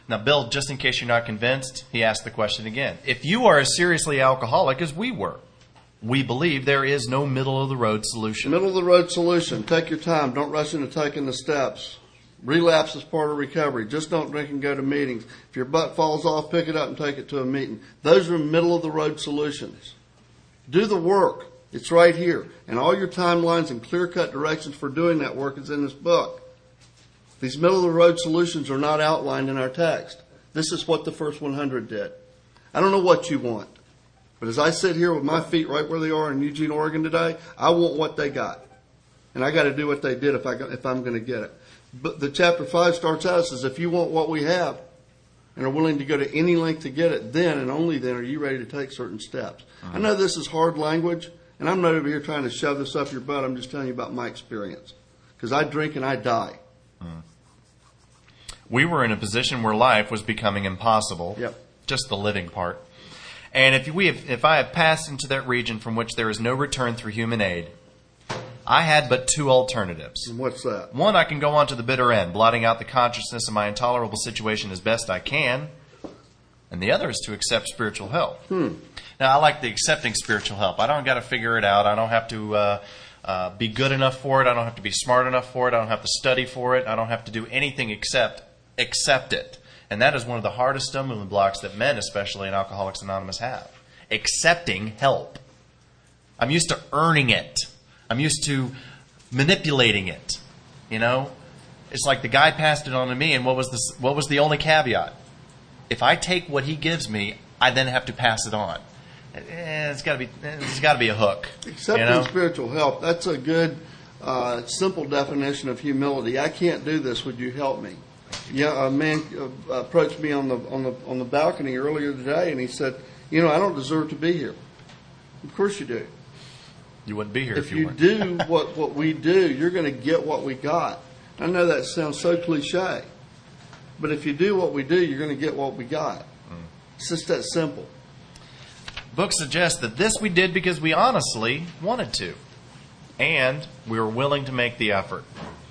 Now, Bill, just in case you're not convinced, he asked the question again. If you are as seriously alcoholic as we were, we believe there is no middle-of-the-road solution. Middle-of-the-road solution. Take your time. Don't rush into taking the steps. Relapse is part of recovery. Just don't drink and go to meetings. If your butt falls off, pick it up and take it to a meeting. Those are middle-of-the-road solutions. Do the work. It's right here. And all your timelines and clear-cut directions for doing that work is in this book. These middle-of-the-road solutions are not outlined in our text. This is what the first 100 did. I don't know what you want. But as I sit here with my feet right where they are in Eugene, Oregon today, I want what they got. And I got to do what they did if I'm going to get it. But the chapter 5 starts out, says, if you want what we have and are willing to go to any length to get it, then and only then are you ready to take certain steps. I know this is hard language, and I'm not over here trying to shove this up your butt. I'm just telling you about my experience. Because I drink and I die. We were in a position where life was becoming impossible. Yep. Just the living part. And if I have passed into that region from which there is no return through human aid, I had but two alternatives. And what's that? One, I can go on to the bitter end, blotting out the consciousness of my intolerable situation as best I can. And the other is to accept spiritual help. Now, I like the accepting spiritual help. I don't got to figure it out. I don't have to be good enough for it. I don't have to be smart enough for it. I don't have to study for it. I don't have to do anything except accept it. And that is one of the hardest stumbling blocks that men, especially in Alcoholics Anonymous, have. Accepting help. I'm used to earning it. I'm used to manipulating it. You know? It's like the guy passed it on to me, and what was the only caveat? If I take what he gives me, I then have to pass it on. There's got to be a hook. Accepting spiritual help, that's a good, simple definition of humility. I can't do this. Would you help me? Yeah, a man approached me on the balcony earlier today, and he said, I don't deserve to be here. Of course you do. You wouldn't be here if you weren't. If you do what we do, you're going to get what we got. I know that sounds so cliche, but if you do what we do, you're going to get what we got. It's just that simple. Book suggests that this we did because we honestly wanted to, and we were willing to make the effort.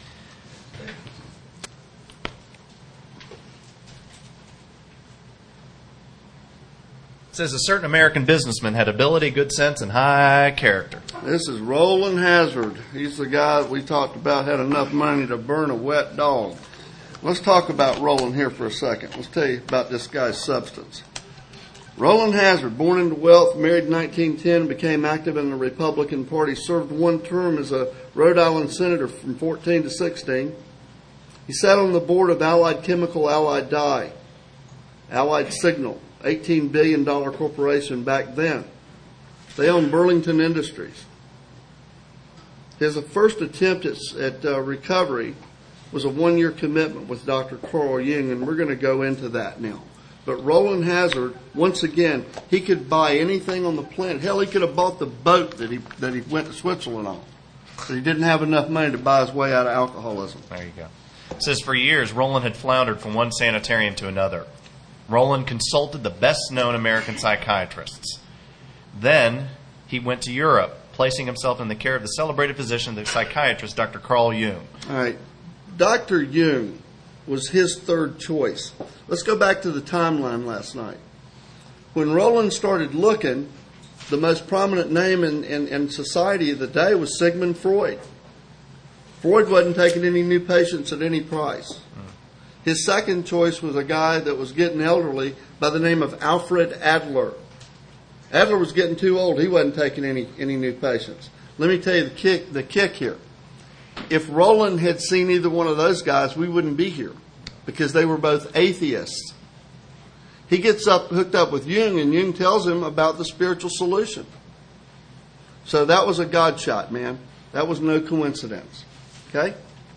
It says a certain American businessman had ability, good sense, and high character. This is Roland Hazard. He's the guy that we talked about had enough money to burn a wet dog. Let's talk about Roland here for a second. Let's tell you about this guy's substance. Roland Hazard, born into wealth, married in 1910, became active in the Republican Party, served one term as a Rhode Island senator from 14 to 16. He sat on the board of Allied Chemical, Allied Dye, Allied Signal, $18 billion corporation back then. They owned Burlington Industries. His first attempt at recovery was a one-year commitment with Dr. Carl Jung, and we're going to go into that now. But Roland Hazard, once again, he could buy anything on the planet. Hell, he could have bought the boat that he went to Switzerland on. But he didn't have enough money to buy his way out of alcoholism. There you go. It says for years, Roland had floundered from one sanitarium to another. Roland consulted the best-known American psychiatrists. Then he went to Europe, placing himself in the care of the celebrated physician, the psychiatrist, Dr. Carl Jung. All right. Dr. Jung was his third choice. Let's go back to the timeline last night. When Roland started looking, the most prominent name in society of the day was Sigmund Freud. Freud wasn't taking any new patients at any price. His second choice was a guy that was getting elderly by the name of Alfred Adler. Adler was getting too old. He wasn't taking any new patients. Let me tell you the kick here. If Roland had seen either one of those guys, we wouldn't be here because they were both atheists. He gets hooked up with Jung, and Jung tells him about the spiritual solution. So that was a God shot, man. That was no coincidence. Okay?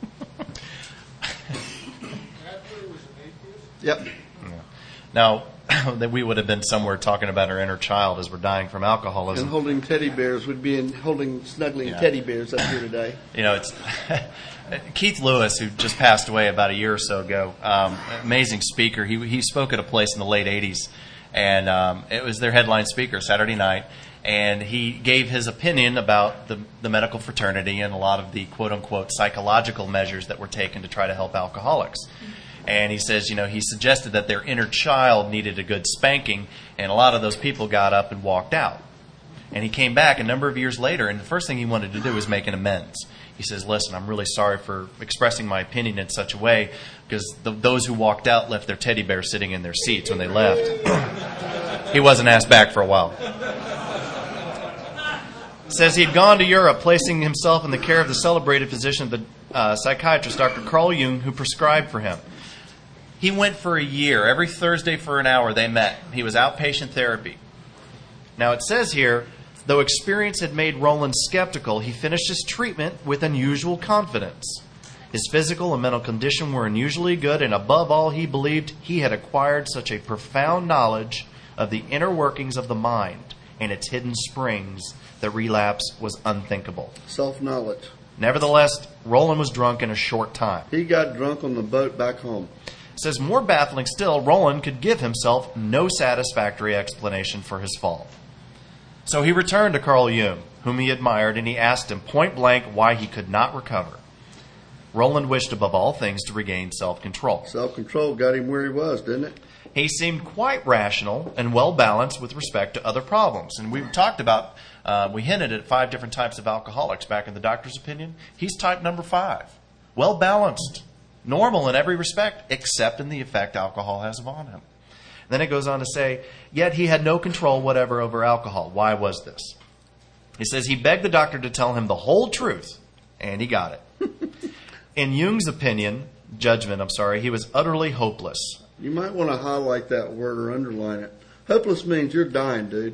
Yep. Now, that we would have been somewhere talking about our inner child as we're dying from alcoholism. And holding teddy bears would be snuggling teddy bears up here today. It's Keith Lewis, who just passed away about a year or so ago, amazing speaker. He spoke at a place in the late 80s, and it was their headline speaker Saturday night, and he gave his opinion about the medical fraternity and a lot of the quote-unquote psychological measures that were taken to try to help alcoholics. And he says, he suggested that their inner child needed a good spanking, and a lot of those people got up and walked out. And he came back a number of years later, and the first thing he wanted to do was make an amends. He says, listen, I'm really sorry for expressing my opinion in such a way, because those who walked out left their teddy bear sitting in their seats when they left. He wasn't asked back for a while. Says he'd gone to Europe, placing himself in the care of the celebrated physician, the psychiatrist, Dr. Carl Jung, who prescribed for him. He went for a year. Every Thursday for an hour they met. He was outpatient therapy. Now it says here, though experience had made Roland skeptical, he finished his treatment with unusual confidence. His physical and mental condition were unusually good, and above all, he believed he had acquired such a profound knowledge of the inner workings of the mind and its hidden springs that relapse was unthinkable. Self-knowledge. Nevertheless, Roland was drunk in a short time. He got drunk on the boat back home. Says more baffling still, Roland could give himself no satisfactory explanation for his fall. So he returned to Carl Jung, whom he admired, and he asked him point blank why he could not recover. Roland wished above all things to regain self-control. Self-control got him where he was, didn't it? He seemed quite rational and well-balanced with respect to other problems. And we talked about, we hinted at 5 different types of alcoholics back in the doctor's opinion. He's type number 5. Well-balanced, normal in every respect, except in the effect alcohol has on him. Then it goes on to say, yet he had no control whatever over alcohol. Why was this? He says he begged the doctor to tell him the whole truth, and he got it. In Jung's judgment, he was utterly hopeless. You might want to highlight that word or underline it. Hopeless means you're dying, dude.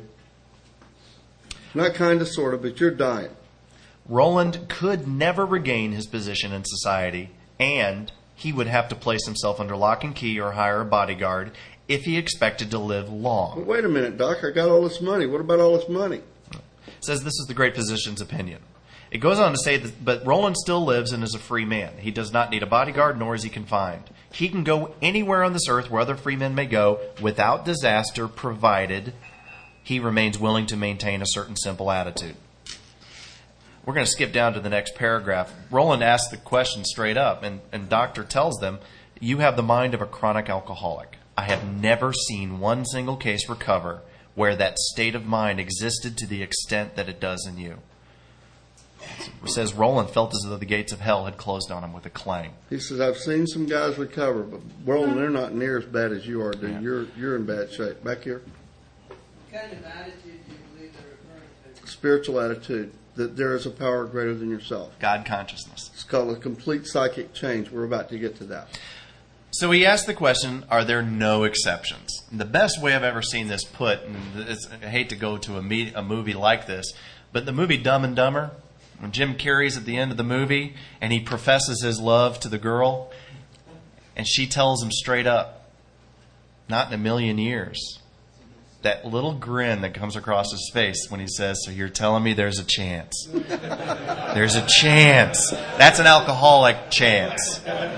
Not kind of, sort of, but you're dying. Roland could never regain his position in society, and he would have to place himself under lock and key or hire a bodyguard if he expected to live long. Well, wait a minute, Doc. I got all this money. What about all this money? It says this is the great physician's opinion. It goes on to say that, but Roland still lives and is a free man. He does not need a bodyguard, nor is he confined. He can go anywhere on this earth where other free men may go without disaster, provided he remains willing to maintain a certain simple attitude. We're going to skip down to the next paragraph. Roland asks the question straight up, and doctor tells them, you have the mind of a chronic alcoholic. I have never seen one single case recover where that state of mind existed to the extent that it does in you. It says Roland felt as though the gates of hell had closed on him with a clang. He says, I've seen some guys recover, but Roland, they're not near as bad as you are, dude. Yeah. You're in bad shape. Back here. What kind of attitude do you believe they're referring to? Spiritual attitude, that there is a power greater than yourself. God consciousness. It's called a complete psychic change. We're about to get to that. So he asked the question, are there no exceptions? And the best way I've ever seen this put, and I hate to go to a movie like this, but the movie Dumb and Dumber, when Jim Carrey's at the end of the movie and he professes his love to the girl and she tells him straight up, not in a million years. That little grin that comes across his face when he says, so you're telling me there's a chance. There's a chance. That's an alcoholic chance.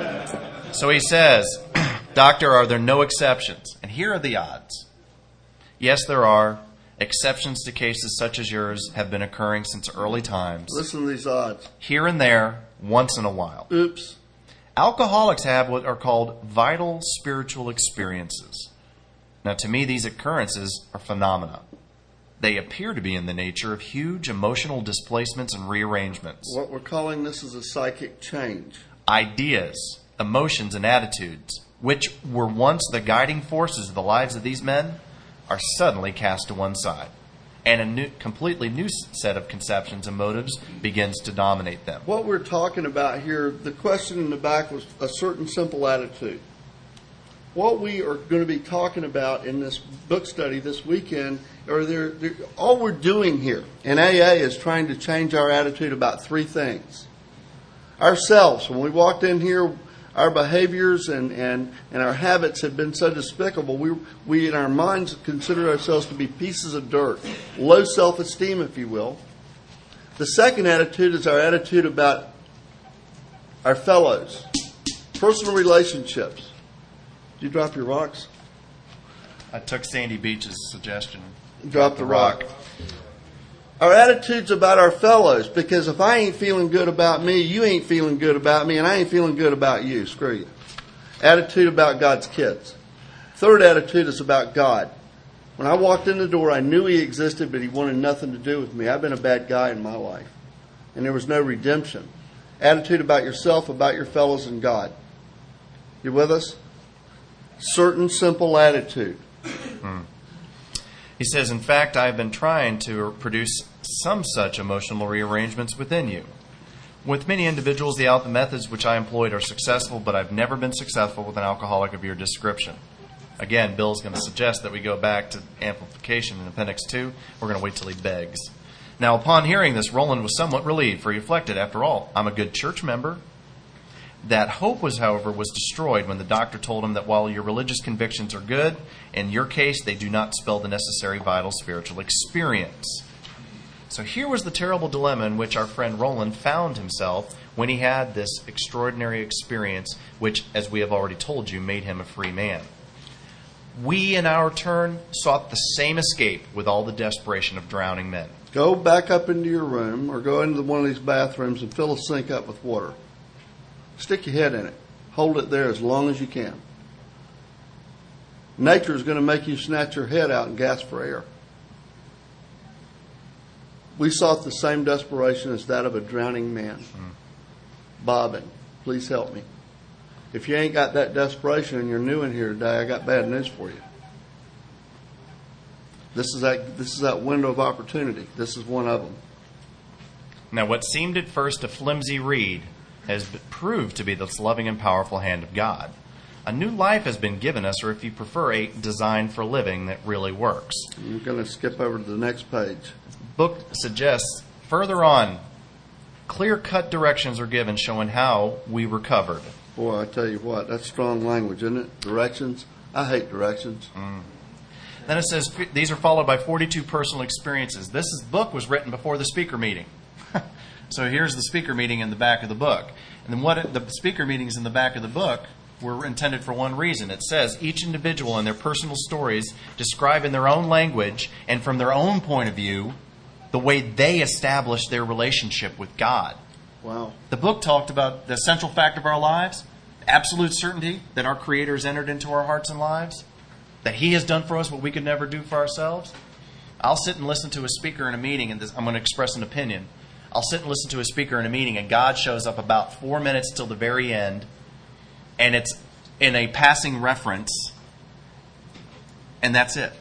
So he says, doctor, are there no exceptions? And here are the odds. Yes, there are. Exceptions to cases such as yours have been occurring since early times. Listen to these odds. Here and there, once in a while. Oops. Alcoholics have what are called vital spiritual experiences. Now, to me, these occurrences are phenomena. They appear to be in the nature of huge emotional displacements and rearrangements. What we're calling this is a psychic change. Ideas, emotions, and attitudes, which were once the guiding forces of the lives of these men, are suddenly cast to one side, and a completely new set of conceptions and motives begins to dominate them. What we're talking about here, the question in the back was a certain simple attitude. What we are going to be talking about in this book study this weekend, all we're doing here in AA is trying to change our attitude about 3 things. Ourselves, when we walked in here, our behaviors and our habits have been so despicable. We in our minds consider ourselves to be pieces of dirt, low self-esteem, if you will. The second attitude is our attitude about our fellows, personal relationships. Did you drop your rocks? I took Sandy Beach's suggestion. Drop the rock. Our attitudes about our fellows, because if I ain't feeling good about me, you ain't feeling good about me, and I ain't feeling good about you. Screw you. Attitude about God's kids. Third attitude is about God. When I walked in the door, I knew He existed, but He wanted nothing to do with me. I've been a bad guy in my life, and there was no redemption. Attitude about yourself, about your fellows, and God. You with us? Certain simple attitude. He says, in fact, I have been trying to produce some such emotional rearrangements within you. With many individuals, the methods which I employed are successful, but I've never been successful with an alcoholic of your description. Again, Bill's going to suggest that we go back to amplification in Appendix 2. We're going to wait till he begs. Now, upon hearing this, Roland was somewhat relieved, for he reflected, after all, I'm a good church member. That hope was, however, was destroyed when the doctor told him that while your religious convictions are good, in your case, they do not spell the necessary vital spiritual experience. So here was the terrible dilemma in which our friend Roland found himself when he had this extraordinary experience, which, as we have already told you, made him a free man. We, in our turn, sought the same escape with all the desperation of drowning men. Go back up into your room or go into one of these bathrooms and fill a sink up with water. Stick your head in it. Hold it there as long as you can. Nature is going to make you snatch your head out and gasp for air. We sought the same desperation as that of a drowning man. Bobbing, please help me. If you ain't got that desperation and you're new in here today, I got bad news for you. This is that window of opportunity. This is one of them. Now, what seemed at first a flimsy reed has proved to be the loving and powerful hand of God. A new life has been given us, or if you prefer, a design for living that really works. I'm going to skip over to the next page. The book suggests further on, clear-cut directions are given showing how we recovered. Boy, I tell you what, that's strong language, isn't it? Directions. I hate directions. Then it says, these are followed by 42 personal experiences. This book was written before the speaker meeting. So here's the speaker meeting in the back of the book. And then the speaker meetings in the back of the book were intended for one reason. It says each individual in their personal stories describe in their own language and from their own point of view the way they established their relationship with God. Wow. The book talked about the central fact of our lives, absolute certainty that our Creator has entered into our hearts and lives, that He has done for us what we could never do for ourselves. I'll sit and listen to a speaker in a meeting, and I'm going to express an opinion. I'll sit and listen to a speaker in a meeting, and God shows up about 4 minutes till the very end, and it's in a passing reference, and that's it.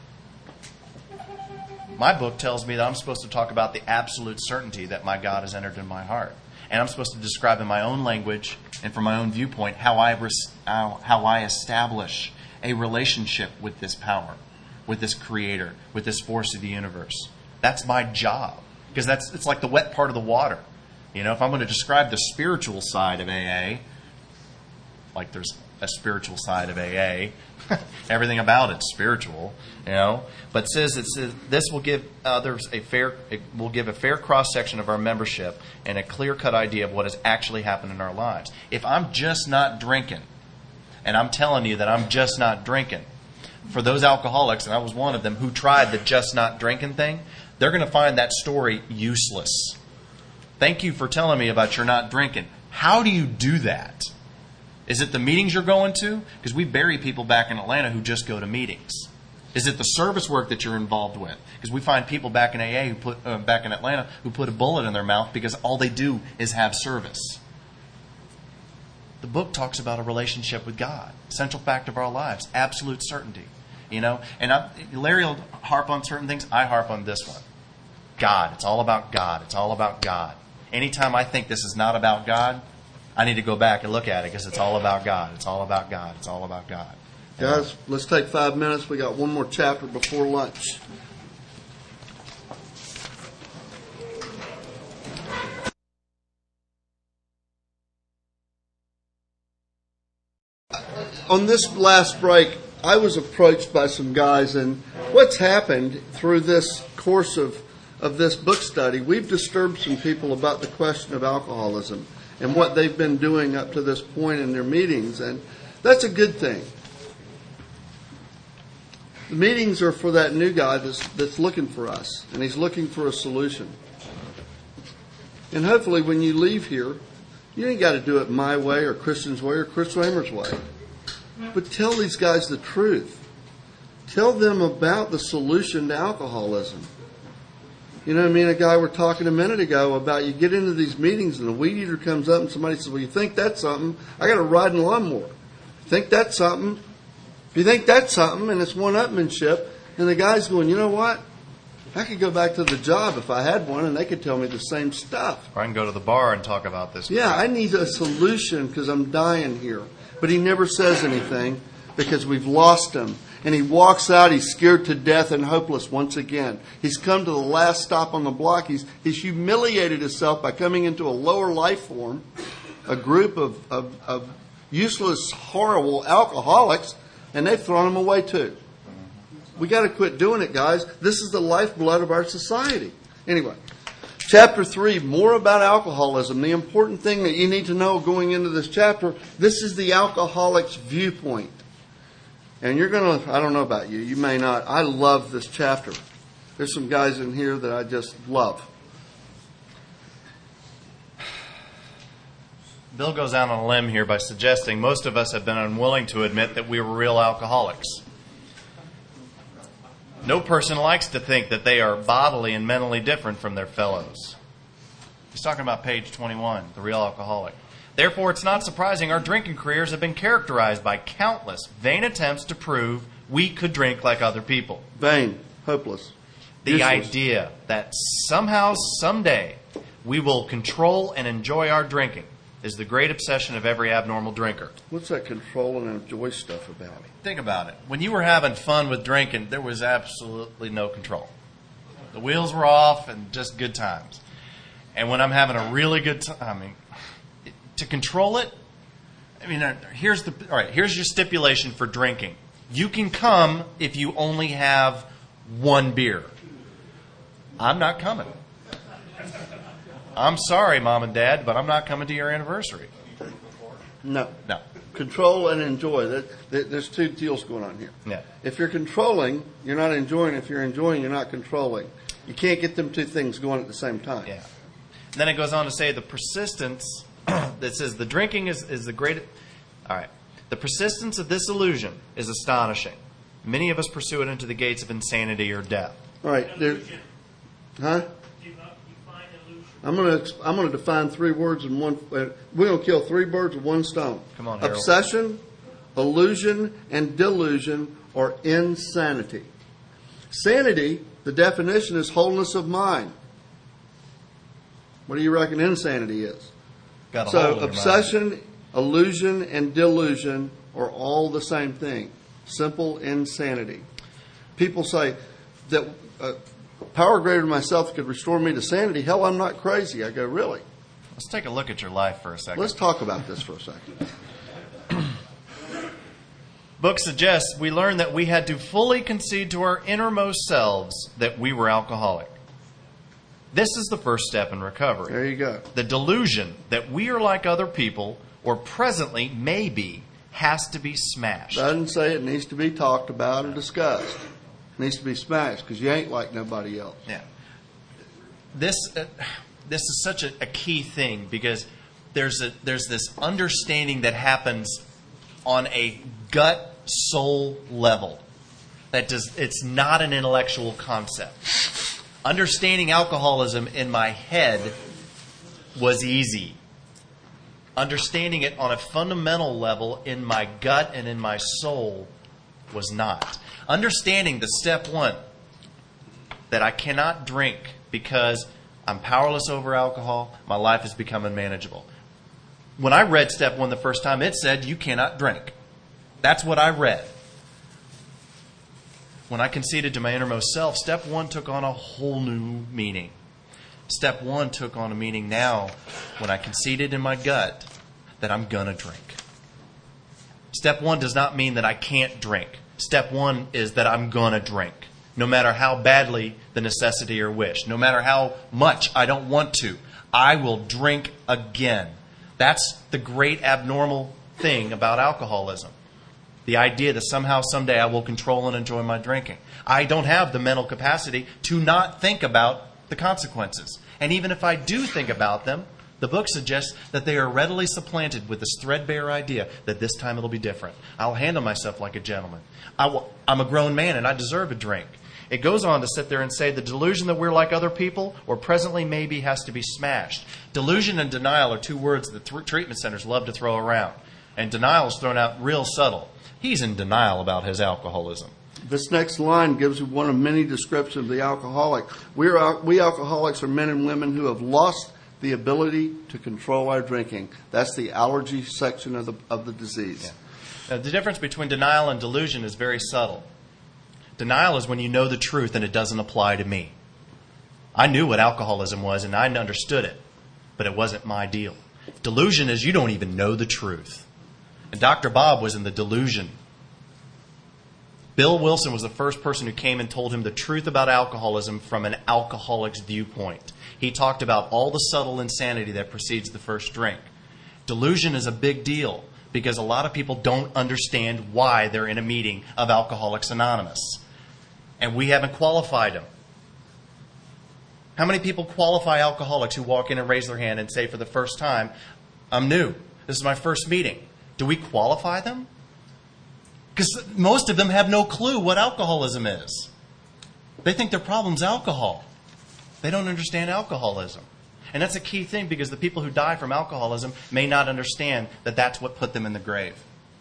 My book tells me that I'm supposed to talk about the absolute certainty that my God has entered in my heart. And I'm supposed to describe in my own language and from my own viewpoint how I establish a relationship with this power, with this Creator, with this force of the universe. That's my job. Because it's like the wet part of the water. You know, if I'm going to describe the spiritual side of AA, like there's a spiritual side of AA, everything about it's spiritual, you know. But it says this will give others a fair cross section of our membership and a clear-cut idea of what has actually happened in our lives. If I'm just not drinking, and I'm telling you that I'm just not drinking, for those alcoholics, and I was one of them, who tried the just not drinking thing, they're going to find that story useless. Thank you for telling me about your not drinking. How do you do that? Is it the meetings you're going to? Because we bury people back in Atlanta who just go to meetings. Is it the service work that you're involved with? Because we find people back in AA back in Atlanta who put a bullet in their mouth because all they do is have service. The book talks about a relationship with God, central fact of our lives, absolute certainty. You know, and Larry will harp on certain things. I harp on this one. God. It's all about God. It's all about God. Anytime I think this is not about God, I need to go back and look at it because it's all about God. It's all about God. It's all about God. Guys, let's take 5 minutes. We got one more chapter before lunch. On this last break, I was approached by some guys, and what's happened through this course of this book study, we've disturbed some people about the question of alcoholism and what they've been doing up to this point in their meetings, and that's a good thing. The meetings are for that new guy that's looking for us, and he's looking for a solution. And hopefully when you leave here, You ain't got to do it my way or Christian's way or Chris Raymer's way. But tell these guys the truth. Tell them about the solution to alcoholism. You know what I mean? A guy we're talking a minute ago about, you get into these meetings and a weed eater comes up and somebody says, well, you think that's something? I got to ride in a lawnmower. Think that's something? If you think that's something, and it's one-upmanship, and the guy's going, you know what? I could go back to the job if I had one, and they could tell me the same stuff. Or I can go to the bar and talk about this. Yeah, I need a solution because I'm dying here. But he never says anything because we've lost him. And he walks out, he's scared to death and hopeless once again. He's come to the last stop on the block. He's humiliated himself by coming into a lower life form, a group of useless, horrible alcoholics, and they've thrown him away too. We got to quit doing it, guys. This is the lifeblood of our society. Anyway, chapter 3, more about alcoholism. The important thing that you need to know going into this chapter, this is the alcoholic's viewpoint. And you're going to, I don't know about you, you may not. I love this chapter. There's some guys in here that I just love. Bill goes out on a limb here by suggesting most of us have been unwilling to admit that we were real alcoholics. No person likes to think that they are bodily and mentally different from their fellows. He's talking about page 21, the real alcoholic. Therefore, it's not surprising our drinking careers have been characterized by countless vain attempts to prove we could drink like other people. Vain, hopeless. The useless idea that somehow, someday, we will control and enjoy our drinking is the great obsession of every abnormal drinker. What's that control and enjoy stuff about? Think about it. When you were having fun with drinking, there was absolutely no control. The wheels were off and just good times. And when I'm having a really good time, to control it, here's your stipulation for drinking. You can come if you only have one beer. I'm not coming. I'm sorry, Mom and Dad, but I'm not coming to your anniversary. No. No. Control and enjoy. There's two deals going on here. Yeah. If you're controlling, you're not enjoying. If you're enjoying, you're not controlling. You can't get them two things going at the same time. Yeah. And then it goes on to say the persistence that says the drinking is the greatest. All right. The persistence of this illusion is astonishing. Many of us pursue it into the gates of insanity or death. All right. Huh? I'm going to define 3 words in one. We're going to kill 3 birds with one stone. Come on, Harold. Obsession, illusion, and delusion, or insanity. Sanity, the definition is wholeness of mind. What do you reckon insanity is? Got a So hole in your obsession, mind. illusion, and delusion are all the same thing. Simple insanity. People say that power greater than myself could restore me to sanity. Hell, I'm not crazy. I go, really? Let's take a look at your life for a second. Let's talk about this for a second. Book suggests we learned that we had to fully concede to our innermost selves that we were alcoholic. This is the first step in recovery. There you go. The delusion that we are like other people, or presently may be, has to be smashed. Doesn't say it needs to be talked about or discussed. It needs to be smashed because you ain't like nobody else. Yeah. This is such a key thing because there's this understanding that happens on a gut soul level. It's not an intellectual concept. Understanding alcoholism in my head was easy. Understanding it on a fundamental level in my gut and in my soul was not. Understanding the step 1, that I cannot drink because I'm powerless over alcohol, my life has become unmanageable. When I read step 1 the first time, it said you cannot drink. That's what I read. When I conceded to my innermost self, step 1 took on a whole new meaning. Step 1 took on a meaning now when I conceded in my gut that I'm going to drink. Step 1 does not mean that I can't drink. Step 1 is that I'm going to drink, no matter how badly the necessity or wish, no matter how much I don't want to. I will drink again. That's the great abnormal thing about alcoholism. The idea that somehow, someday I will control and enjoy my drinking. I don't have the mental capacity to not think about the consequences. And even if I do think about them, The book suggests that they are readily supplanted with this threadbare idea that this time it'll be different. I'll handle myself like a gentleman. I'm a grown man and I deserve a drink. It goes on to sit there and say the delusion that we're like other people or presently maybe has to be smashed. Delusion and denial are two words that treatment centers love to throw around. And denial is thrown out real subtle. He's in denial about his alcoholism. This next line gives you one of many descriptions of the alcoholic. We alcoholics are men and women who have lost the ability to control our drinking. That's the allergy section of the disease. Yeah. Now, the difference between denial and delusion is very subtle. Denial is when you know the truth and it doesn't apply to me. I knew what alcoholism was and I understood it, but it wasn't my deal. Delusion is you don't even know the truth. And Dr. Bob was in the delusion. Bill Wilson was the first person who came and told him the truth about alcoholism from an alcoholic's viewpoint. He talked about all the subtle insanity that precedes the first drink. Delusion is a big deal because a lot of people don't understand why they're in a meeting of Alcoholics Anonymous. And we haven't qualified them. How many people qualify alcoholics who walk in and raise their hand and say for the first time, I'm new. This is my first meeting. Do we qualify them? Because most of them have no clue what alcoholism is. They think their problem's alcohol. They don't understand alcoholism. And that's a key thing because the people who die from alcoholism may not understand that that's what put them in the grave.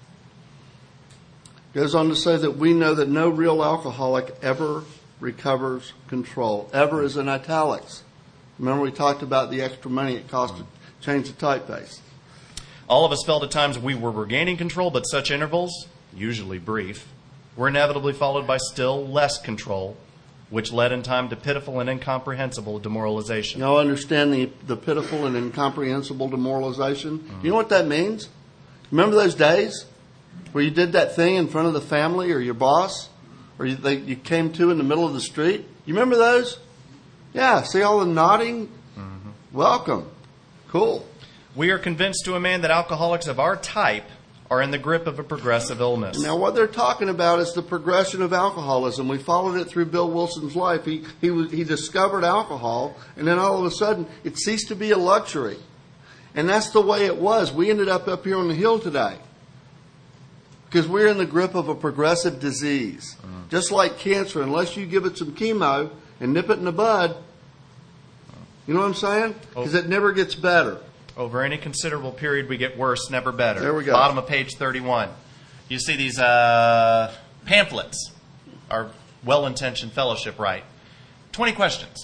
Goes on to say that we know that no real alcoholic ever recovers control. Ever is in italics. Remember we talked about the extra money it cost to change the typeface. All of us felt at times we were regaining control, but such intervals, usually brief, were inevitably followed by still less control, which led in time to pitiful and incomprehensible demoralization. Y'all understand the pitiful and incomprehensible demoralization? Mm-hmm. You know what that means? Remember those days where you did that thing in front of the family or your boss? Or you came to in the middle of the street? You remember those? Yeah, see all the nodding? Mm-hmm. Welcome. Cool. We are convinced to a man that alcoholics of our type are in the grip of a progressive illness. Now, what they're talking about is the progression of alcoholism. We followed it through Bill Wilson's life. He discovered alcohol, and then all of a sudden, it ceased to be a luxury. And that's the way it was. We ended up here on the hill today because we're in the grip of a progressive disease. Mm. Just like cancer, unless you give it some chemo and nip it in the bud, you know what I'm saying? Because it never gets better. Over any considerable period, we get worse, never better. There we go. Bottom of page 31. You see these pamphlets, our well-intentioned fellowship right. 20 questions.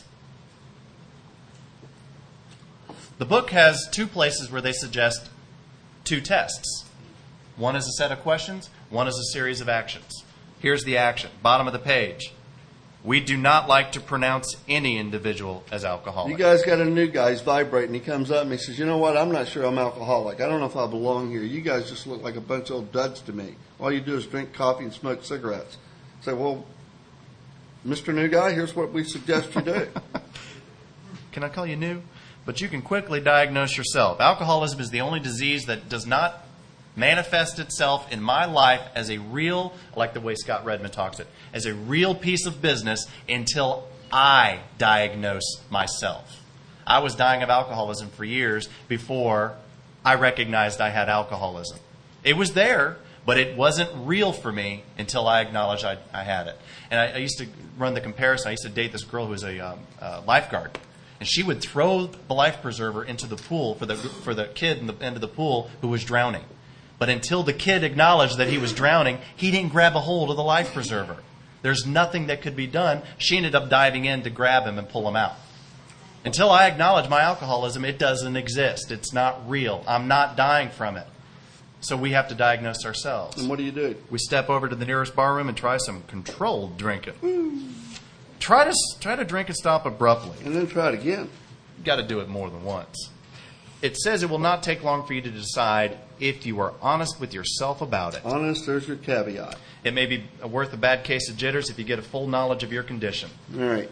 The book has two places where they suggest two tests. One is a set of questions, one is a series of actions. Here's the action. Bottom of the page. We do not like to pronounce any individual as alcoholic. You guys got a new guy, he's vibrating. He comes up and he says, you know what, I'm not sure I'm alcoholic. I don't know if I belong here. You guys just look like a bunch of old duds to me. All you do is drink coffee and smoke cigarettes. I say, well, Mr. New Guy, here's what we suggest you do. Can I call you new? But you can quickly diagnose yourself. Alcoholism is the only disease that does not manifest itself in my life as a real, I like the way Scott Redmond talks it, as a real piece of business until I diagnose myself. I was dying of alcoholism for years before I recognized I had alcoholism. It was there, but it wasn't real for me until I acknowledged I had it. And I used to run the comparison. I used to date this girl who was a lifeguard. And she would throw the life preserver into the pool for the kid in the end of the pool who was drowning. But until the kid acknowledged that he was drowning, he didn't grab a hold of the life preserver. There's nothing that could be done. She ended up diving in to grab him and pull him out. Until I acknowledge my alcoholism, it doesn't exist. It's not real. I'm not dying from it. So we have to diagnose ourselves. And what do? We step over to the nearest bar room and try some controlled drinking. Try to drink and stop abruptly. And then try it again. You've got to do it more than once. It says it will not take long for you to decide if you are honest with yourself about it. Honest, there's your caveat. It may be worth a bad case of jitters if you get a full knowledge of your condition. All right.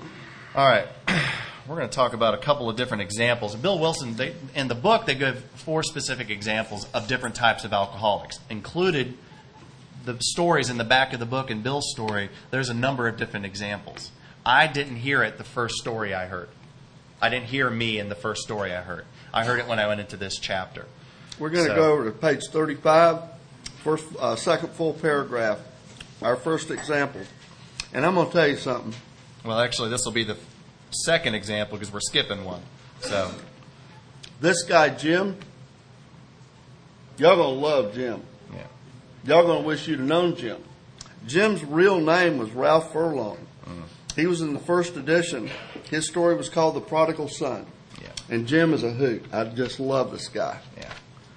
We're going to talk about a couple of different examples. And Bill Wilson, in the book, they give 4 specific examples of different types of alcoholics. Included the stories in the back of the book and Bill's story, there's a number of different examples. I didn't hear it the first story I heard. I didn't hear me in the first story I heard. I heard it when I went into this chapter. We're going to So- go over to page 35, second full paragraph, our first example. And I'm going to tell you something. Well, actually, this will be the second example because we're skipping one. So, This guy, Jim, y'all going to love Jim. yeah. Y'all going to wish you'd have known Jim. Jim's real name was Ralph Furlong. He was in the first edition. His story was called The Prodigal Son. Yeah. And Jim is a hoot. I just love this guy. Yeah.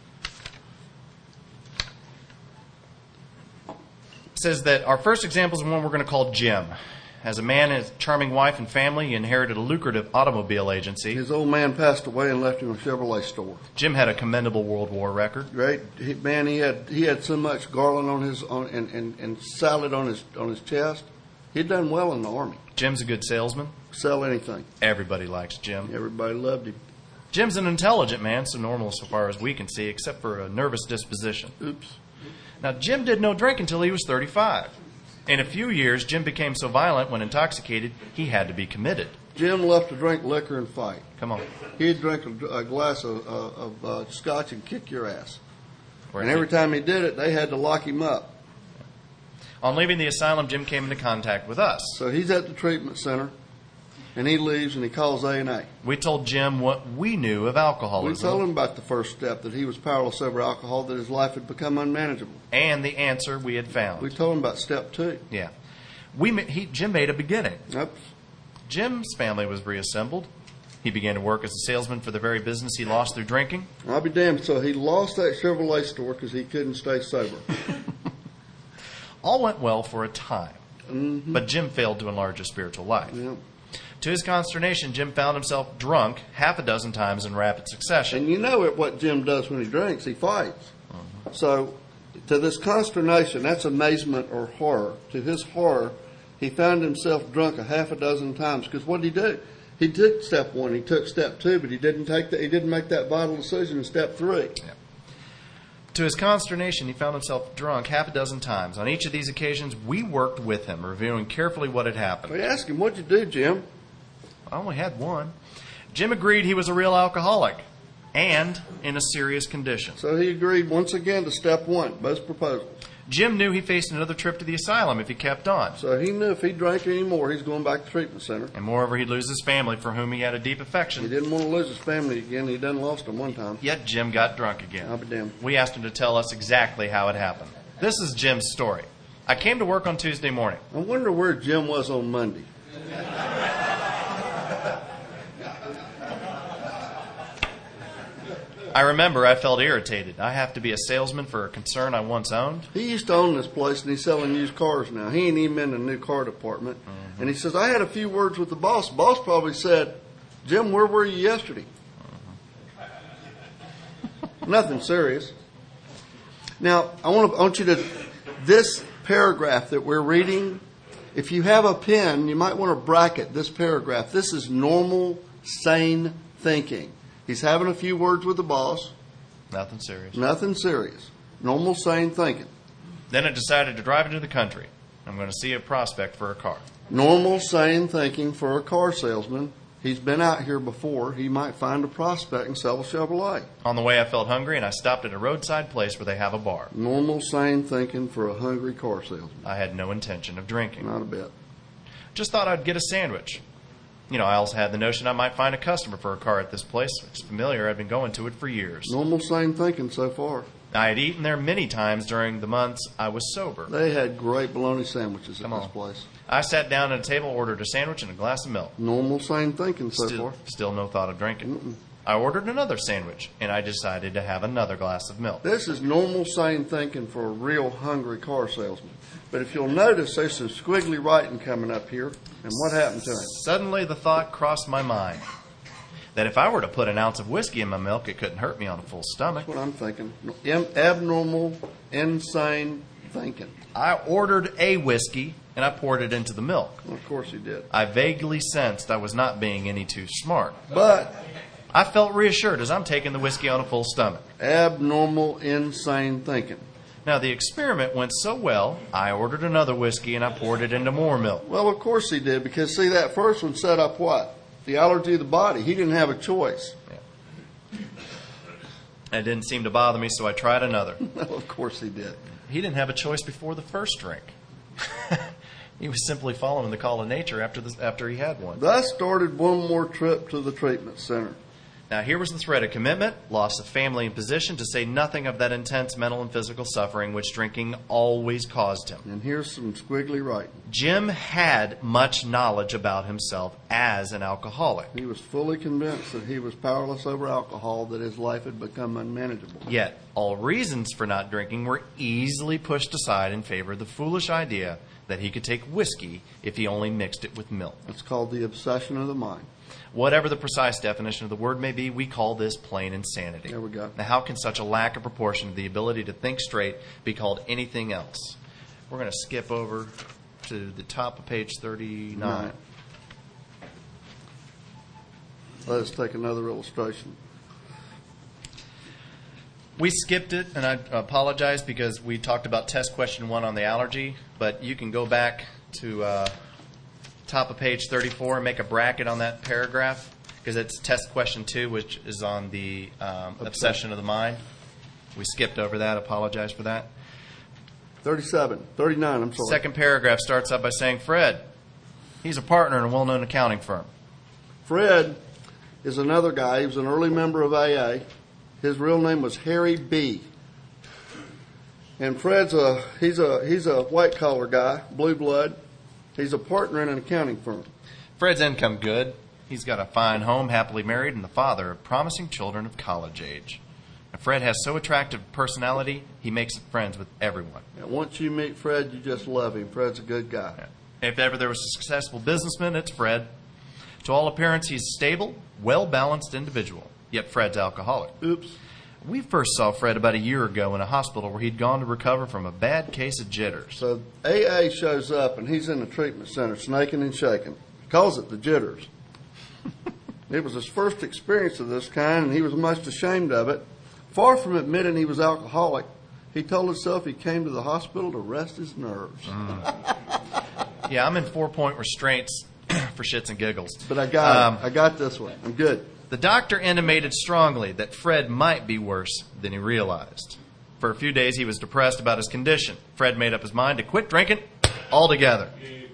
It says that our first example is one we're going to call Jim. As a man and his charming wife and family, he inherited a lucrative automobile agency. His old man passed away and left him a Chevrolet store. Jim had a commendable World War record. Great, he had so much garland on his and salad on his chest. He'd done well in the army. Jim's a good salesman. Sell anything. Everybody likes Jim. Everybody loved him. Jim's an intelligent man, so normal so far as we can see, except for a nervous disposition. Oops. Now, Jim did no drink until he was 35. In a few years, Jim became so violent when intoxicated, he had to be committed. Jim loved to drink liquor and fight. Come on. He'd drink a glass of scotch and kick your ass. Where And every time he did it, they had to lock him up. On leaving the asylum, Jim came into contact with us. So he's at the treatment center, and he leaves and he calls A&A. We told Jim what we knew of We alcoholism told him about the first step, that he was powerless over alcohol, that his life had become unmanageable. and the answer we had We found. told him about step 2. Yeah. Jim made a beginning. Oops. Jim's family was reassembled. He began to work as a salesman for the very business he lost through drinking. I'll be damned. So he lost that Chevrolet store because he couldn't stay sober. All went well for a time, but Jim failed to enlarge his spiritual life. Yeah. To his consternation, Jim found himself drunk half a dozen times in rapid succession. And you know what Jim does when he drinks? He fights. So to this consternation, that's amazement or horror. To his horror, he found himself drunk a half a dozen times. Because what did he do? He took step 1, he took step 2, but he didn't make that vital decision in step 3. To his consternation, he found himself drunk half a dozen times. On each of these occasions, we worked with him, reviewing carefully what had happened. We asked him, "What'd you do, Jim?" I only had one. Jim agreed he was a real alcoholic and in a serious condition. So he agreed once again to step 1, both proposals. Jim knew he faced another trip to the asylum if he kept on. So he knew if he drank anymore, he's going back to the treatment center. And moreover, he'd lose his family for whom he had a deep He affection. didn't want to lose his family again. He done lost them one time. Yet Jim got drunk I'll again. be damned. We asked him to tell us exactly how it happened. This is Jim's story. I came to work on Tuesday morning. I wonder where Jim was on Monday. I remember I felt irritated. I have to be a salesman for a concern I once owned. He used to own this place, and he's selling used cars now. He ain't even in the new car department. And he says, I had a few words with the boss. Boss probably said, Jim, where were you yesterday? Nothing serious. Now, I want you to, this paragraph that we're reading, if you have a pen, you might want to bracket this paragraph. This is normal, sane thinking. He's having a few words with the boss. Nothing serious. Nothing serious. Normal, sane thinking. Then I decided to drive into the country. I'm going to see a prospect for a car. Normal, sane thinking for a car salesman. He's been out here before. He might find a prospect and sell a Chevrolet. On the way, I felt hungry, and I stopped at a roadside place where they have a bar. Normal, sane thinking for a hungry car salesman. I had no intention of drinking. Not a bit. Just thought I'd get a sandwich. I also had the notion I might find a customer for a car at this place. It's familiar. I'd been going to it for years. Normal, sane thinking so far. I had eaten there many times during the months I was sober. They had great bologna sandwiches at Come this on. place. I sat down at a table, ordered a sandwich and a glass of milk. Normal, sane thinking so far. Still no thought of drinking. I ordered another sandwich, and I decided to have another glass of milk. This is normal, sane thinking for a real hungry car salesman. But if you'll notice, there's some squiggly writing coming up here. And what happened to him? Suddenly the thought crossed my mind that if I were to put an ounce of whiskey in my milk, it couldn't hurt me on a full stomach. That's what I'm thinking. Abnormal, insane thinking. I ordered a whiskey, and I poured it into the milk. Well, of course he did. I vaguely sensed I was not being any too smart. But I felt reassured as I'm taking the whiskey on a full stomach. abnormal, insane thinking. Now, the experiment went so well, I ordered another whiskey and I poured it into more milk. Well, of course he did, because see, that first one set up what? the allergy of the body. He didn't have a choice. It didn't seem to bother me, so I tried another. Well, of course he did. He didn't have a choice before the first drink. He was simply following the call of nature after he had one. Thus started one more trip to the treatment center. Now, here was the threat of commitment, loss of family and position, to say nothing of that intense mental and physical suffering which drinking always caused him. And here's some squiggly writing. Jim had much knowledge about himself as an alcoholic. He was fully convinced that he was powerless over alcohol, that his life had become unmanageable. Yet, all reasons for not drinking were easily pushed aside in favor of the foolish idea that he could take whiskey if he only mixed it with milk. It's called the obsession of the mind. Whatever the precise definition of the word may be, we call this plain insanity. There we go. Now, how can such a lack of proportion of the ability to think straight be called anything else? We're going to skip over to the top of page 39. Right. Let us take another illustration. We skipped it, and I apologize because we talked about test question 1 on the allergy, but you can go back to top of page 34 and make a bracket on that paragraph, because it's test question 2, which is on the obsession of the mind. We skipped over that. Apologize for that. 39, I'm sorry. Second paragraph starts out by saying, Fred, he's a partner in a well-known accounting firm. Fred is another guy. He was an early member of AA. His real name was Harry B. And Fred's he's a white-collar guy, blue blood. He's a partner in an accounting firm. Fred's income good. He's got a fine home, happily married, and the father of promising children of college age. And Fred has so attractive a personality, he makes friends with everyone. And once you meet Fred, you just love him. Fred's a good guy. If ever there was a successful businessman, it's Fred. To all appearance, he's a stable, well-balanced individual. Yet Fred's alcoholic. Oops. We first saw Fred about a year ago in a hospital where he'd gone to recover from a bad case of jitters. So AA shows up, and he's in the treatment center, snaking and shaking. He calls it the jitters. It was his first experience of this kind, and he was much ashamed of it. Far from admitting he was alcoholic, he told himself he came to the hospital to rest his nerves. Yeah, I'm in 4-point restraints for shits and giggles. But I got this one. I'm good. The doctor intimated strongly that Fred might be worse than he realized. For a few days, he was depressed about his condition. Fred made up his mind to quit drinking altogether.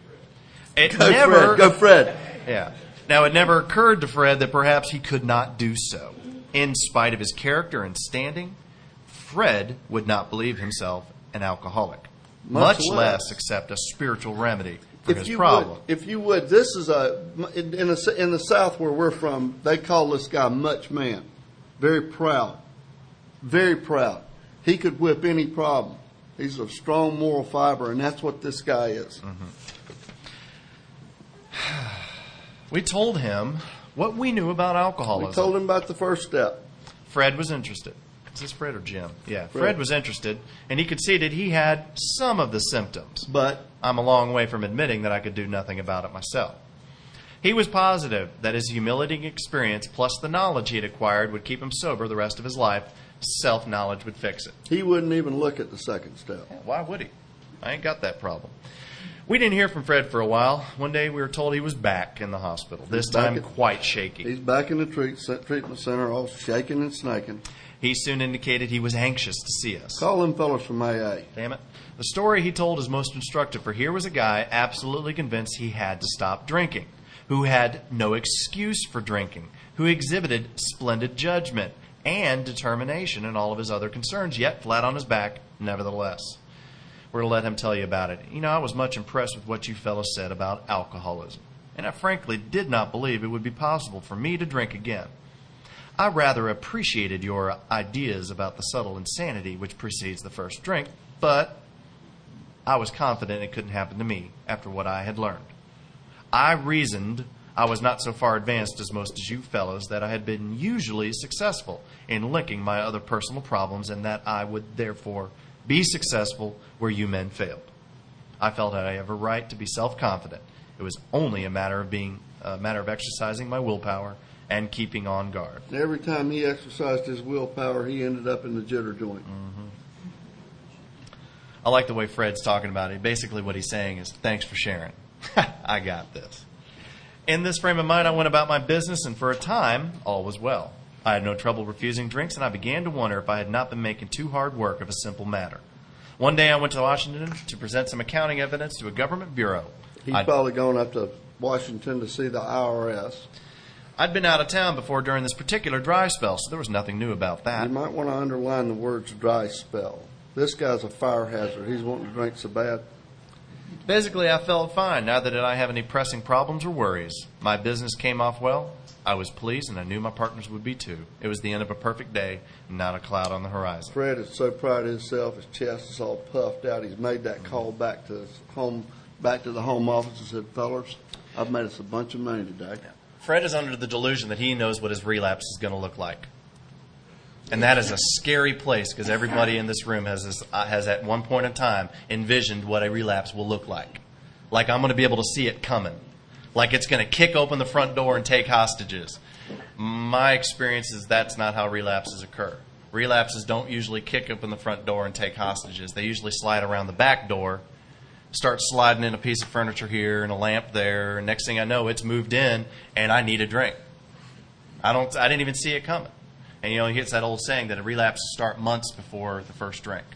Go Fred. Yeah. Now, it never occurred to Fred that perhaps he could not do so. In spite of his character and standing, Fred would not believe himself an alcoholic, much less accept a spiritual remedy for his problem. If you would, this is in the South where we're from, they call this guy Much Man. Very proud. Very proud. He could whip any problem. He's a strong moral fiber, and that's what this guy is. Mm-hmm. We told him what we knew about alcoholism. We told him about the first step. Fred was interested. Is this Fred or Jim? Yeah, Fred was interested, and he conceded he had some of the symptoms. But I'm a long way from admitting that I could do nothing about it myself. He was positive that his humiliating experience plus the knowledge he had acquired would keep him sober the rest of his life. Self-knowledge would fix it. He wouldn't even look at the second step. Yeah, why would he? I ain't got that problem. We didn't hear from Fred for a while. One day we were told he was back in the hospital, this time quite shaky. He's back in the treatment center, all shaking and snaking. He soon indicated he was anxious to see us. Call them fellas from AA. Damn it. The story he told is most instructive, for here was a guy absolutely convinced he had to stop drinking, who had no excuse for drinking, who exhibited splendid judgment and determination in all of his other concerns, yet flat on his back nevertheless. We're going to let him tell you about it. You know, I was much impressed with what you fellows said about alcoholism, and I frankly did not believe it would be possible for me to drink again. I rather appreciated your ideas about the subtle insanity which precedes the first drink, but I was confident it couldn't happen to me after what I had learned. I reasoned I was not so far advanced as most of you fellows, that I had been usually successful in linking my other personal problems, and that I would therefore be successful where you men failed. I felt I had a right to be self-confident. It was only a matter of exercising my willpower and keeping on guard. Every time he exercised his willpower, he ended up in the jitter joint. Mm-hmm. I like the way Fred's talking about it. Basically what he's saying is, thanks for sharing. I got this. In this frame of mind, I went about my business, and for a time, all was well. I had no trouble refusing drinks, and I began to wonder if I had not been making too hard work of a simple matter. One day I went to Washington to present some accounting evidence to a government bureau. He's probably going up to Washington to see the IRS. I'd been out of town before during this particular dry spell, so there was nothing new about that. You might want to underline the words dry spell. This guy's a fire hazard. He's wanting to drink so bad. Basically, I felt fine, neither did I have any pressing problems or worries. My business came off well. I was pleased, and I knew my partners would be too. It was the end of a perfect day, and not a cloud on the horizon. Fred is so proud of himself. His chest is all puffed out. He's made that call back to the home office and said, "Fellers, I've made us a bunch of money today." Fred is under the delusion that he knows what his relapse is going to look like. And that is a scary place, because everybody in this room has at one point in time envisioned what a relapse will look like. Like I'm going to be able to see it coming. Like it's going to kick open the front door and take hostages. My experience is that's not how relapses occur. Relapses don't usually kick open the front door and take hostages. They usually slide around the back door, start sliding in a piece of furniture here and a lamp there. And next thing I know, it's moved in, and I need a drink. I didn't even see it coming. And, he gets that old saying that a relapse start months before the first drink.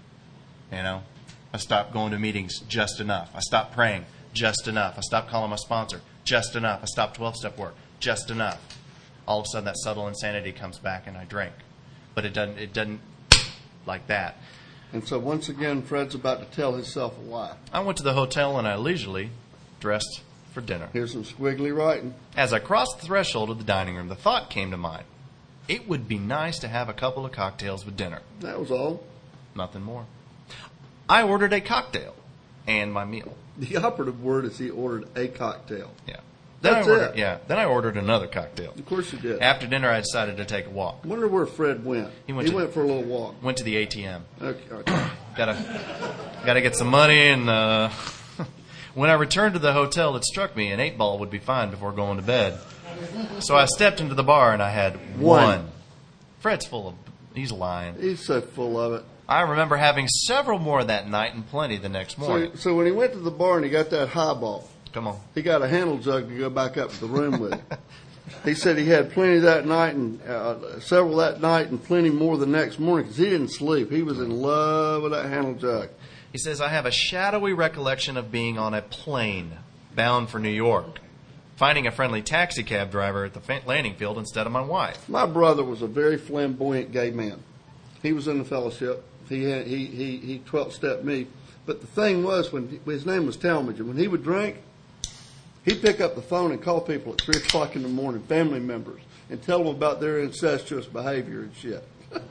I stopped going to meetings just enough. I stopped praying just enough. I stopped calling my sponsor just enough. I stopped 12-step work just enough. All of a sudden, that subtle insanity comes back, and I drink. But it doesn't like that. And so once again, Fred's about to tell himself a lie. I went to the hotel, and I leisurely dressed for dinner. Here's some squiggly writing. As I crossed the threshold of the dining room, the thought came to mind. It would be nice to have a couple of cocktails with dinner. That was all. Nothing more. I ordered a cocktail and my meal. The operative word is he ordered a cocktail. Yeah. That's it. Yeah. Then I ordered another cocktail. Of course you did. After dinner, I decided to take a walk. I wonder where Fred went. He went for a little walk. Went to the ATM. Okay. Gotta get some money, and when I returned to the hotel, it struck me an 8-ball would be fine before going to bed. So I stepped into the bar, and I had one. Fred's he's lying. He's so full of it. I remember having several more that night and plenty the next morning. So when he went to the bar and he got that highball, come on, he got a handle jug to go back up to the room with. He said he had plenty that night and several that night and plenty more the next morning because he didn't sleep. He was in love with that handle jug. He says, I have a shadowy recollection of being on a plane bound for New York, finding a friendly taxi cab driver at the landing field instead of my wife. My brother was a very flamboyant gay man. He was in the fellowship. He 12-stepped me. But the thing was, when his name was Talmadge, and when he would drink, he'd pick up the phone and call people at 3 o'clock in the morning, family members, and tell them about their incestuous behavior and shit.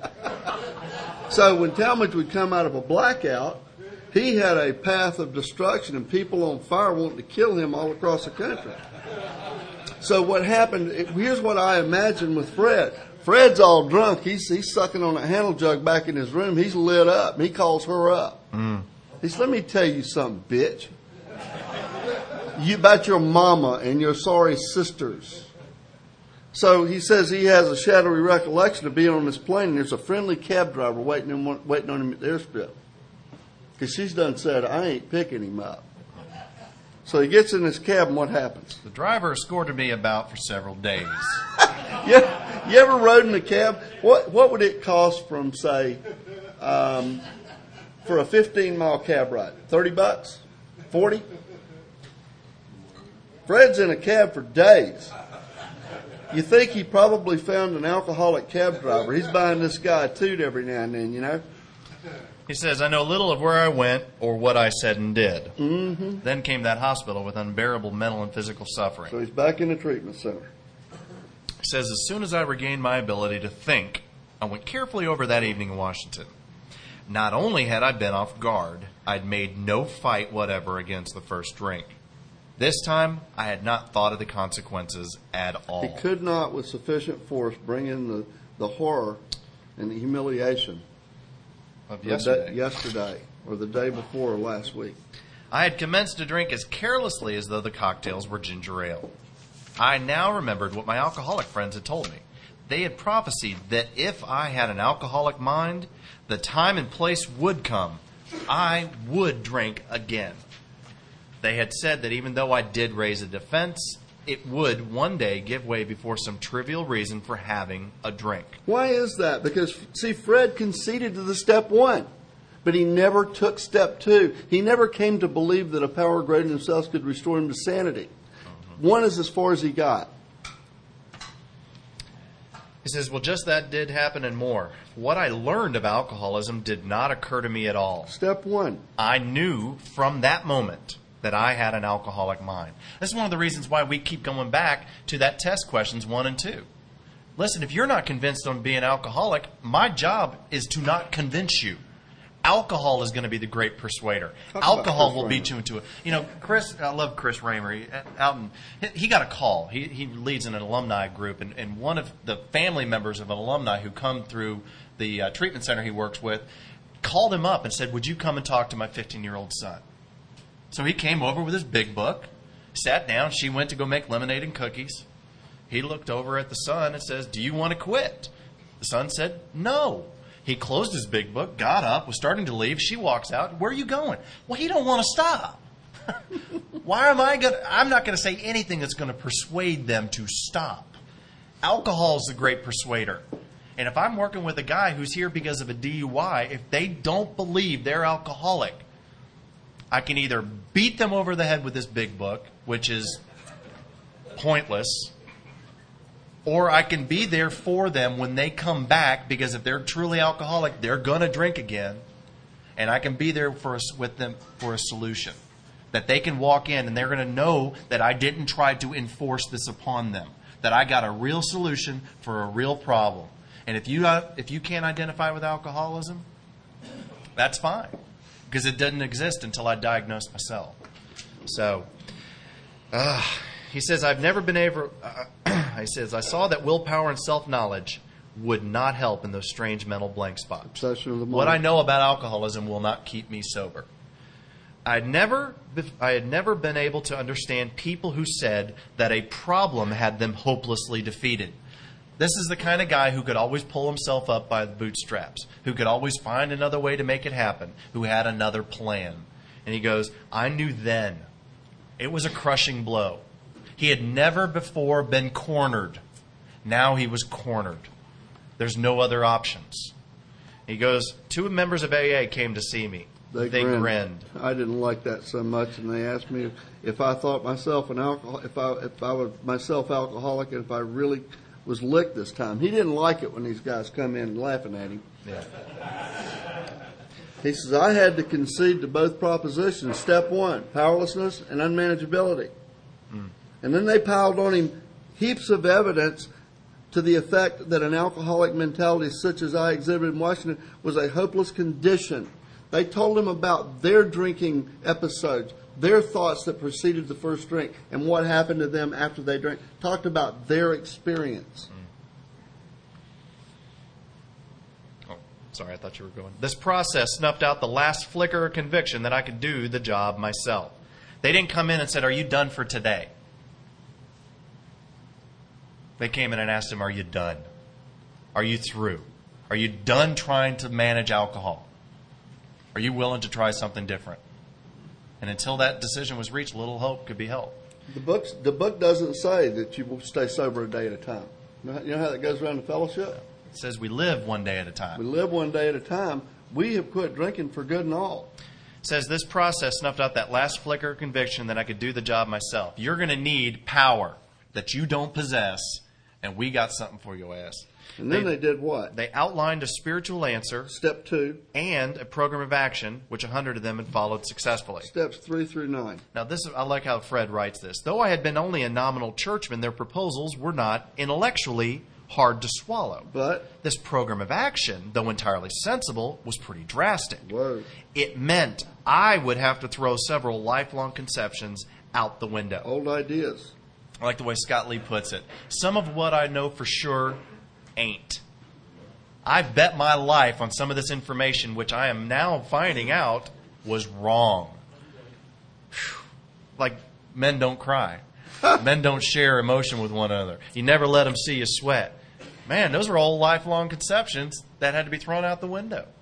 So when Talmadge would come out of a blackout, he had a path of destruction and people on fire wanting to kill him all across the country. So what happened, here's what I imagine with Fred. Fred's all drunk. He's sucking on a handle jug back in his room. He's lit up. He calls her up. He says, let me tell you something, bitch. You about your mama and your sorry sisters. So he says he has a shadowy recollection of being on this plane, and there's a friendly cab driver waiting on him at the airstrip. Because she's done said, I ain't picking him up. So he gets in his cab, and what happens? The driver escorted me about for several days. You ever rode in a cab? What would it cost from, say, for a 15-mile cab ride? $30? $40? Fred's in a cab for days. You think he probably found an alcoholic cab driver. He's buying this guy a toot every now and then, you know. He says, I know little of where I went or what I said and did. Mm-hmm. Then came that hospital with unbearable mental and physical suffering. So he's back in the treatment center. He says, as soon as I regained my ability to think, I went carefully over that evening in Washington. Not only had I been off guard, I'd made no fight whatever against the first drink. This time, I had not thought of the consequences at all. He could not, with sufficient force, bring in the horror and the humiliation of yesterday. Yesterday, or the day before, or last week. I had commenced to drink as carelessly as though the cocktails were ginger ale. I now remembered what my alcoholic friends had told me. They had prophesied that if I had an alcoholic mind, the time and place would come. I would drink again. They had said that even though I did raise a defense, it would one day give way before some trivial reason for having a drink. Why is that? Because, see, Fred conceded to the step one, but he never took step two. He never came to believe that a power greater than himself could restore him to sanity. One is as far as he got. He says, well, just that did happen and more. What I learned of alcoholism did not occur to me at all. Step one. I knew from that moment that I had an alcoholic mind. This is one of the reasons why we keep going back to that test questions 1 and 2. Listen, if you're not convinced on being alcoholic, my job is to not convince you. Alcohol is going to be the great persuader. Alcohol will beat you into it. Chris, I love Chris Raymer. He got a call. He leads an alumni group, and one of the family members of an alumni who come through the treatment center he works with called him up and said, would you come and talk to my 15-year-old son? So he came over with his big book, sat down. She went to go make lemonade and cookies. He looked over at the son and says, do you want to quit? The son said, no. He closed his big book, got up, was starting to leave. She walks out. Where are you going? Well, he don't want to stop. Why am I going to? I'm not going to say anything that's going to persuade them to stop. Alcohol is the great persuader. And if I'm working with a guy who's here because of a DUI, if they don't believe they're alcoholic, I can either beat them over the head with this big book, which is pointless, or I can be there for them when they come back, because if they're truly alcoholic, they're going to drink again, and I can be there with them for a solution. That they can walk in and they're going to know that I didn't try to enforce this upon them, that I got a real solution for a real problem. And if you can't identify with alcoholism, that's fine. Because it didn't exist until I diagnosed myself. So, he says, I've never been able... he says, I saw that willpower and self-knowledge would not help in those strange mental blank spots. What I know about alcoholism will not keep me sober. I had never been able to understand people who said that a problem had them hopelessly defeated. This is the kind of guy who could always pull himself up by the bootstraps, who could always find another way to make it happen, who had another plan. And he goes, I knew then. It was a crushing blow. He had never before been cornered. Now he was cornered. There's no other options. He goes, 2 members of AA came to see me. They grinned. I didn't like that so much, and they asked me if I thought myself an alcohol, if I was myself alcoholic, and if I really was licked this time. He didn't like it when these guys come in laughing at him. Yeah. He says, I had to concede to both propositions. Step 1, powerlessness and unmanageability. And then they piled on him heaps of evidence to the effect that an alcoholic mentality such as I exhibited in Washington was a hopeless condition. They told him about their drinking episodes, their thoughts that preceded the first drink, and what happened to them after they drank. Talked about their experience. Oh, sorry, I thought you were going. This process snuffed out the last flicker of conviction that I could do the job myself. They didn't come in and said, are you done for today? They came in and asked him, are you done? Are you through? Are you done trying to manage alcohol? Are you willing to try something different? And until that decision was reached, little hope could be held. The book doesn't say that you will stay sober a day at a time. You know how that goes around the fellowship? It says we live one day at a time. We live one day at a time. We have quit drinking for good and all. It says this process snuffed out that last flicker of conviction that I could do the job myself. You're going to need power that you don't possess, and we got something for your ass. And then they did what? They outlined a spiritual answer. Step 2. And a program of action, which 100 of them had followed successfully. Steps 3 through 9. Now, I like how Fred writes this. Though I had been only a nominal churchman, their proposals were not intellectually hard to swallow. But this program of action, though entirely sensible, was pretty drastic. Whoa. It meant I would have to throw several lifelong conceptions out the window. Old ideas. I like the way Scott Lee puts it. Some of what I know for sure ain't. I bet my life on some of this information, which I am now finding out was wrong. Whew. Like, men don't cry. Men don't share emotion with one another. You never let them see you sweat. Man, those are all lifelong conceptions that had to be thrown out the window.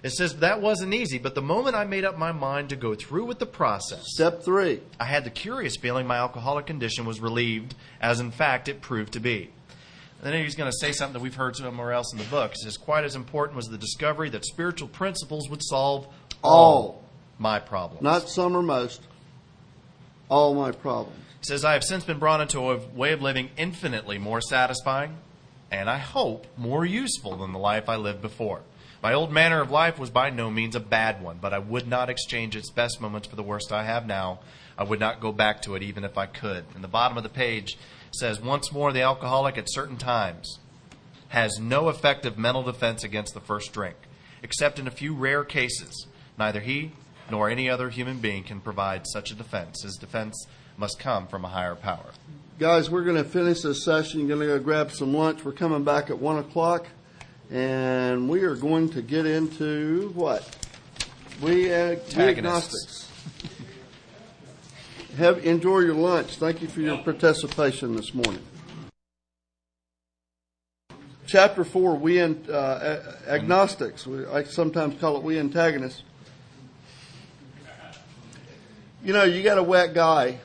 It says that wasn't easy, but the moment I made up my mind to go through with the process, Step 3. I had the curious feeling my alcoholic condition was relieved, as in fact it proved to be. And then he's going to say something that we've heard somewhere else in the book. He says, quite as important was the discovery that spiritual principles would solve all my problems. Not some or most. All my problems. He says, I have since been brought into a way of living infinitely more satisfying and, I hope, more useful than the life I lived before. My old manner of life was by no means a bad one, but I would not exchange its best moments for the worst I have now. I would not go back to it even if I could. And the bottom of the page says, once more, the alcoholic at certain times has no effective mental defense against the first drink. Except in a few rare cases, neither he nor any other human being can provide such a defense. His defense must come from a higher power. Guys, we're going to finish this session. You're going to go grab some lunch. We're coming back at 1 o'clock. And we are going to get into what? We agnostics. Enjoy your lunch. Thank you for your participation this morning. Chapter 4, we agnostics. I sometimes call it we antagonists. You know, you got a wet guy,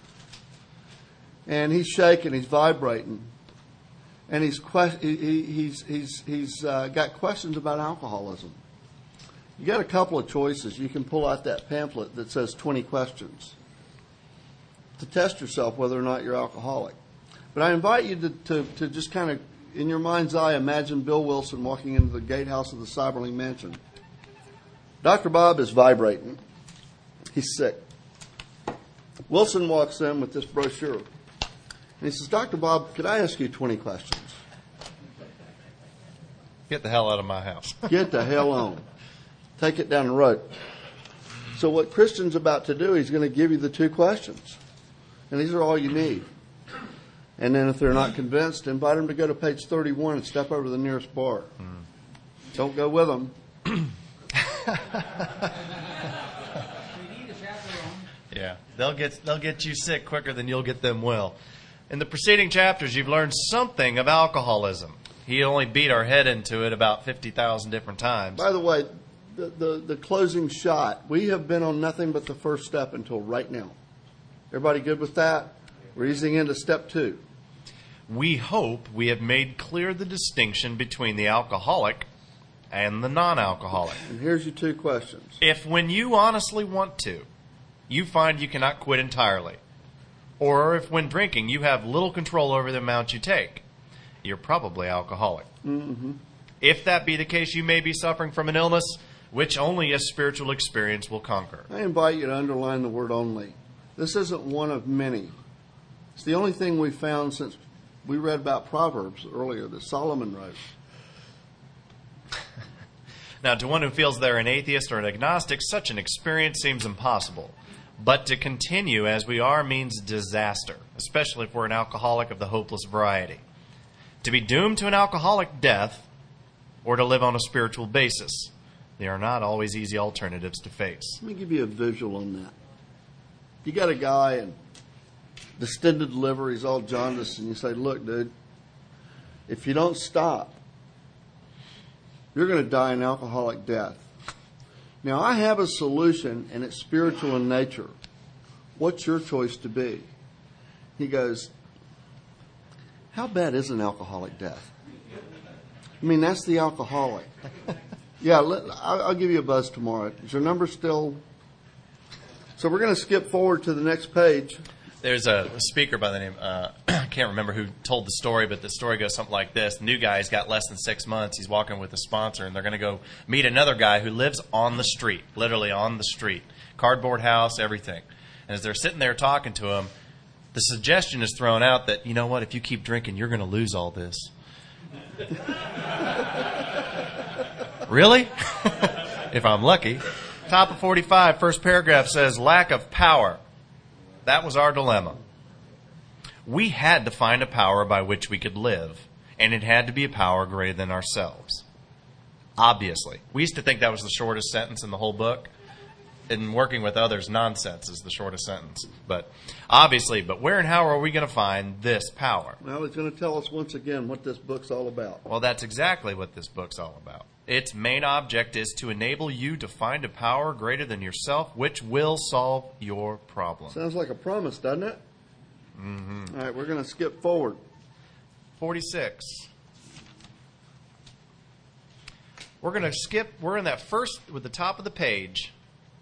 and he's shaking, he's vibrating. And he's got questions about alcoholism. You got a couple of choices. You can pull out that pamphlet that says 20 questions to test yourself whether or not you're alcoholic. But I invite you to just kind of, in your mind's eye, imagine Bill Wilson walking into the gatehouse of the Cyberling Mansion. Dr. Bob is vibrating. He's sick. Wilson walks in with this brochure. And he says, Dr. Bob, could I ask you 20 questions? Get the hell out of my house. Get the hell on. Take it down the road. So what Christian's about to do, he's going to give you the 2 questions. And these are all you need. And then if they're not convinced, invite them to go to page 31 and step over to the nearest bar. Don't go with them. Yeah, they'll get you sick quicker than you'll get them well. In the preceding chapters, you've learned something of alcoholism. He only beat our head into it about 50,000 different times. By the way, the closing shot, we have been on nothing but the first step until right now. Everybody good with that? We're easing into step 2. We hope we have made clear the distinction between the alcoholic and the non-alcoholic. And here's your 2 questions. If when you honestly want to, you find you cannot quit entirely, or if when drinking you have little control over the amount you take, you're probably alcoholic. Mm-hmm. If that be the case, you may be suffering from an illness which only a spiritual experience will conquer. I invite you to underline the word only. This isn't one of many. It's the only thing we found since we read about Proverbs earlier that Solomon wrote. Now, to one who feels they're an atheist or an agnostic, such an experience seems impossible. But to continue as we are means disaster, especially if we're an alcoholic of the hopeless variety. To be doomed to an alcoholic death or to live on a spiritual basis, they are not always easy alternatives to face. Let me give you a visual on that. You got a guy and distended liver, he's all jaundiced, and you say, look, dude, if you don't stop, you're going to die an alcoholic death. Now, I have a solution, and it's spiritual in nature. What's your choice to be? He goes, how bad is an alcoholic death? I mean, that's the alcoholic. Yeah, I'll give you a buzz tomorrow. Is your number still? So we're going to skip forward to the next page. There's a speaker by the name, I can't remember who told the story, but the story goes something like this. The new guy's got less than 6 months. He's walking with a sponsor, and they're going to go meet another guy who lives on the street, literally on the street. Cardboard house, everything. And as they're sitting there talking to him, the suggestion is thrown out that, you know what, if you keep drinking, you're going to lose all this. Really? If I'm lucky. Top of 45, first paragraph says, lack of power. That was our dilemma. We had to find a power by which we could live, and it had to be a power greater than ourselves. Obviously. We used to think that was the shortest sentence in the whole book. and working with others nonsense is the shortest sentence. But obviously, but where and how are we going to find this power? Well, he's going to tell us once again what this book's all about. Well, that's exactly what this book's all about. Its main object is to enable you to find a power greater than yourself, which will solve your problem. Sounds like a promise, doesn't it? Mm-hmm. All right, we're going to skip forward. 46. We're going to skip. We're in that first, with the top of the page.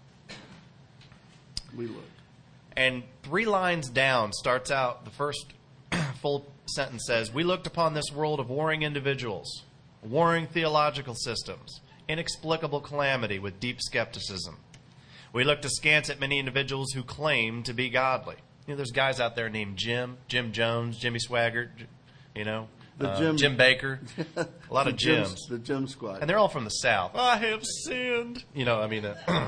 We look. And 3 lines down starts out, the first full sentence says, "We looked upon this world of warring individuals, warring theological systems, inexplicable calamity with deep skepticism. We looked askance at many individuals who claim to be godly." You know, there's guys out there named Jim Jones, Jimmy Swaggart, you know, Jim Baker, a lot of Jims. The Jim Squad. And they're all from the South. "I have sinned." You know, I mean,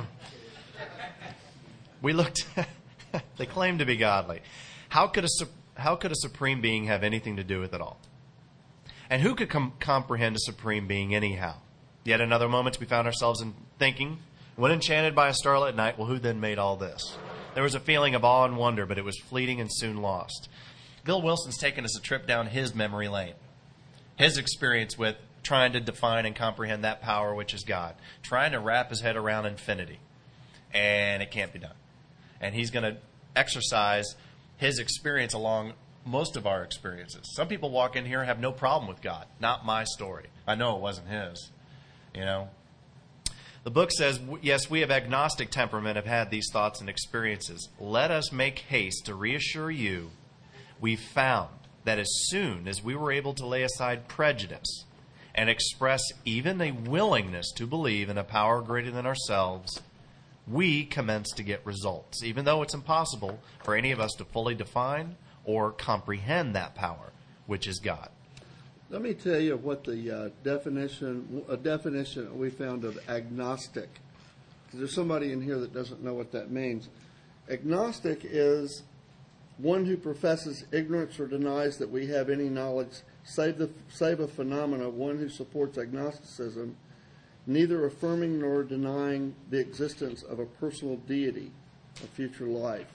we looked, they claim to be godly. How could a supreme being have anything to do with it all? And who could comprehend a supreme being anyhow? Yet another moment we found ourselves in thinking, when enchanted by a starlit night, well, who then made all this? There was a feeling of awe and wonder, but it was fleeting and soon lost. Bill Wilson's taken us a trip down his memory lane. His experience with trying to define and comprehend that power which is God. Trying to wrap his head around infinity. And it can't be done. And he's going to exercise his experience along most of our experiences. Some people walk in here and have no problem with God. Not my story. I know it wasn't his. You know? The book says, yes, we of agnostic temperament have had these thoughts and experiences. Let us make haste to reassure you we found that as soon as we were able to lay aside prejudice and express even a willingness to believe in a power greater than ourselves, we commenced to get results, even though it's impossible for any of us to fully define or comprehend that power, which is God. Let me tell you what the definition that we found of agnostic. Because there's somebody in here that doesn't know what that means. Agnostic is one who professes ignorance or denies that we have any knowledge, save a phenomena. One who supports agnosticism, neither affirming nor denying the existence of a personal deity, a future life.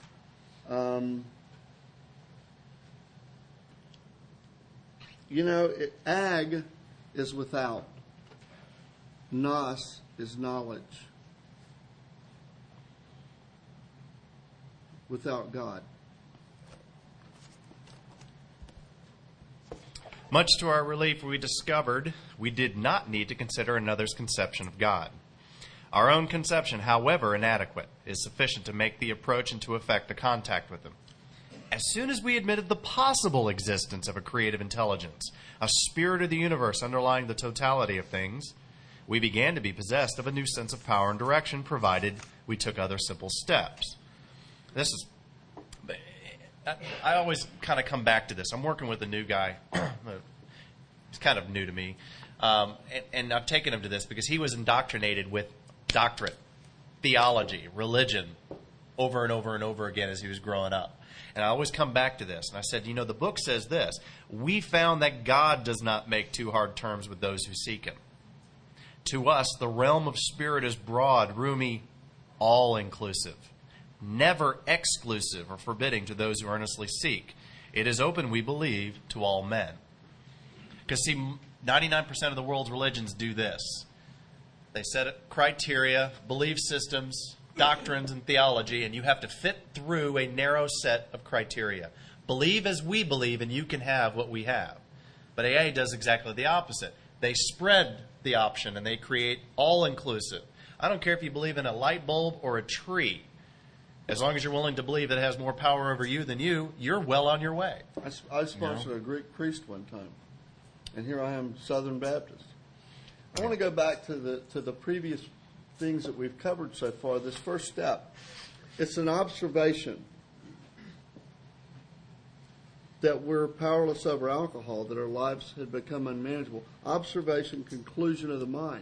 You know, ag is without. Nos is knowledge. Without God. Much to our relief, we discovered we did not need to consider another's conception of God. Our own conception, however inadequate, is sufficient to make the approach and to effect the contact with him. As soon as we admitted the possible existence of a creative intelligence, a spirit of the universe underlying the totality of things, we began to be possessed of a new sense of power and direction, provided we took other simple steps. This is, I always kind of come back to this. I'm working with a new guy. He's kind of new to me. And I've taken him to this because he was indoctrinated with doctrine, theology, religion, over and over and over again as he was growing up. And I always come back to this. And I said, you know, the book says this. We found that God does not make too hard terms with those who seek him. To us, the realm of spirit is broad, roomy, all-inclusive, never exclusive or forbidding to those who earnestly seek. It is open, we believe, to all men. Because, see, 99% of the world's religions do this. They set criteria, belief systems, doctrines, and theology, and you have to fit through a narrow set of criteria. Believe as we believe, and you can have what we have. But AA does exactly the opposite. They spread the option, and they create all-inclusive. I don't care if you believe in a light bulb or a tree. As long as you're willing to believe it has more power over you than you, you're well on your way. I sponsored a Greek priest one time, and here I am, Southern Baptist. I want to go back to the previous things that we've covered so far. This first step, it's an observation that we're powerless over alcohol, that our lives had become unmanageable. Observation, conclusion of the mind.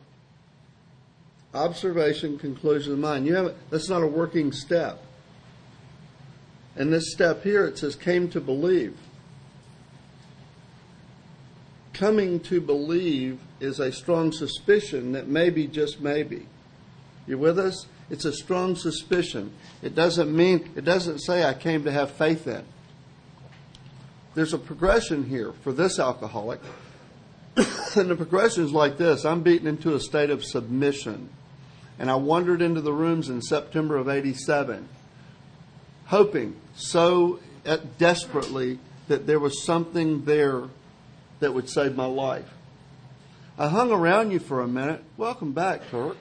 Observation, conclusion of the mind. That's not a working step. And this step here, it says, came to believe. Coming to believe is a strong suspicion that maybe, just maybe. You with us? It's a strong suspicion. It doesn't say I came to have faith in. There's a progression here for this alcoholic. And the progression is like this. I'm beaten into a state of submission. And I wandered into the rooms in September of 87, hoping so desperately that there was something there that would save my life. I hung around you for a minute. Welcome back, Turk.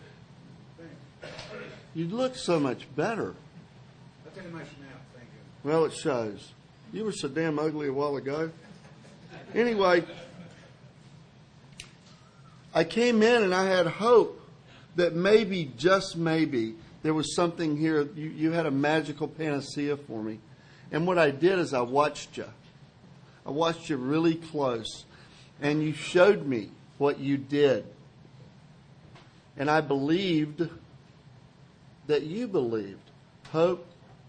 You look so much better. I'll tell you much now, thank you. Well, it shows. You were so damn ugly a while ago. Anyway, I came in and I had hope that maybe, just maybe, there was something here. You had a magical panacea for me. And what I did is I watched you. I watched you really close. And you showed me what you did. And I believed that you believed. Hope,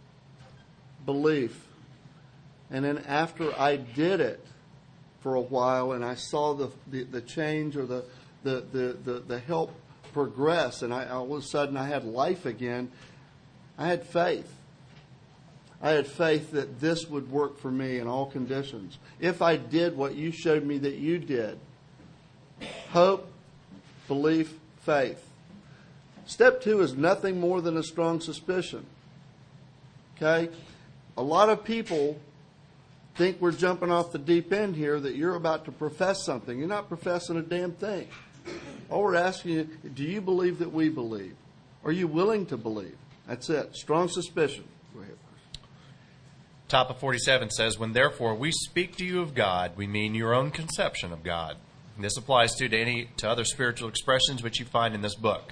belief. And then after I did it for a while and I saw the change or the help progress and all of a sudden I had life again, I had faith. I had faith that this would work for me in all conditions. If I did what you showed me that you did. Hope, belief, faith. Step 2 is nothing more than a strong suspicion. Okay? A lot of people think we're jumping off the deep end here, that you're about to profess something. You're not professing a damn thing. All we're asking you, do you believe that we believe? Are you willing to believe? That's it. Strong suspicion. Go ahead. Top of 47 says, when therefore we speak to you of God, we mean your own conception of God. And this applies to other spiritual expressions which you find in this book.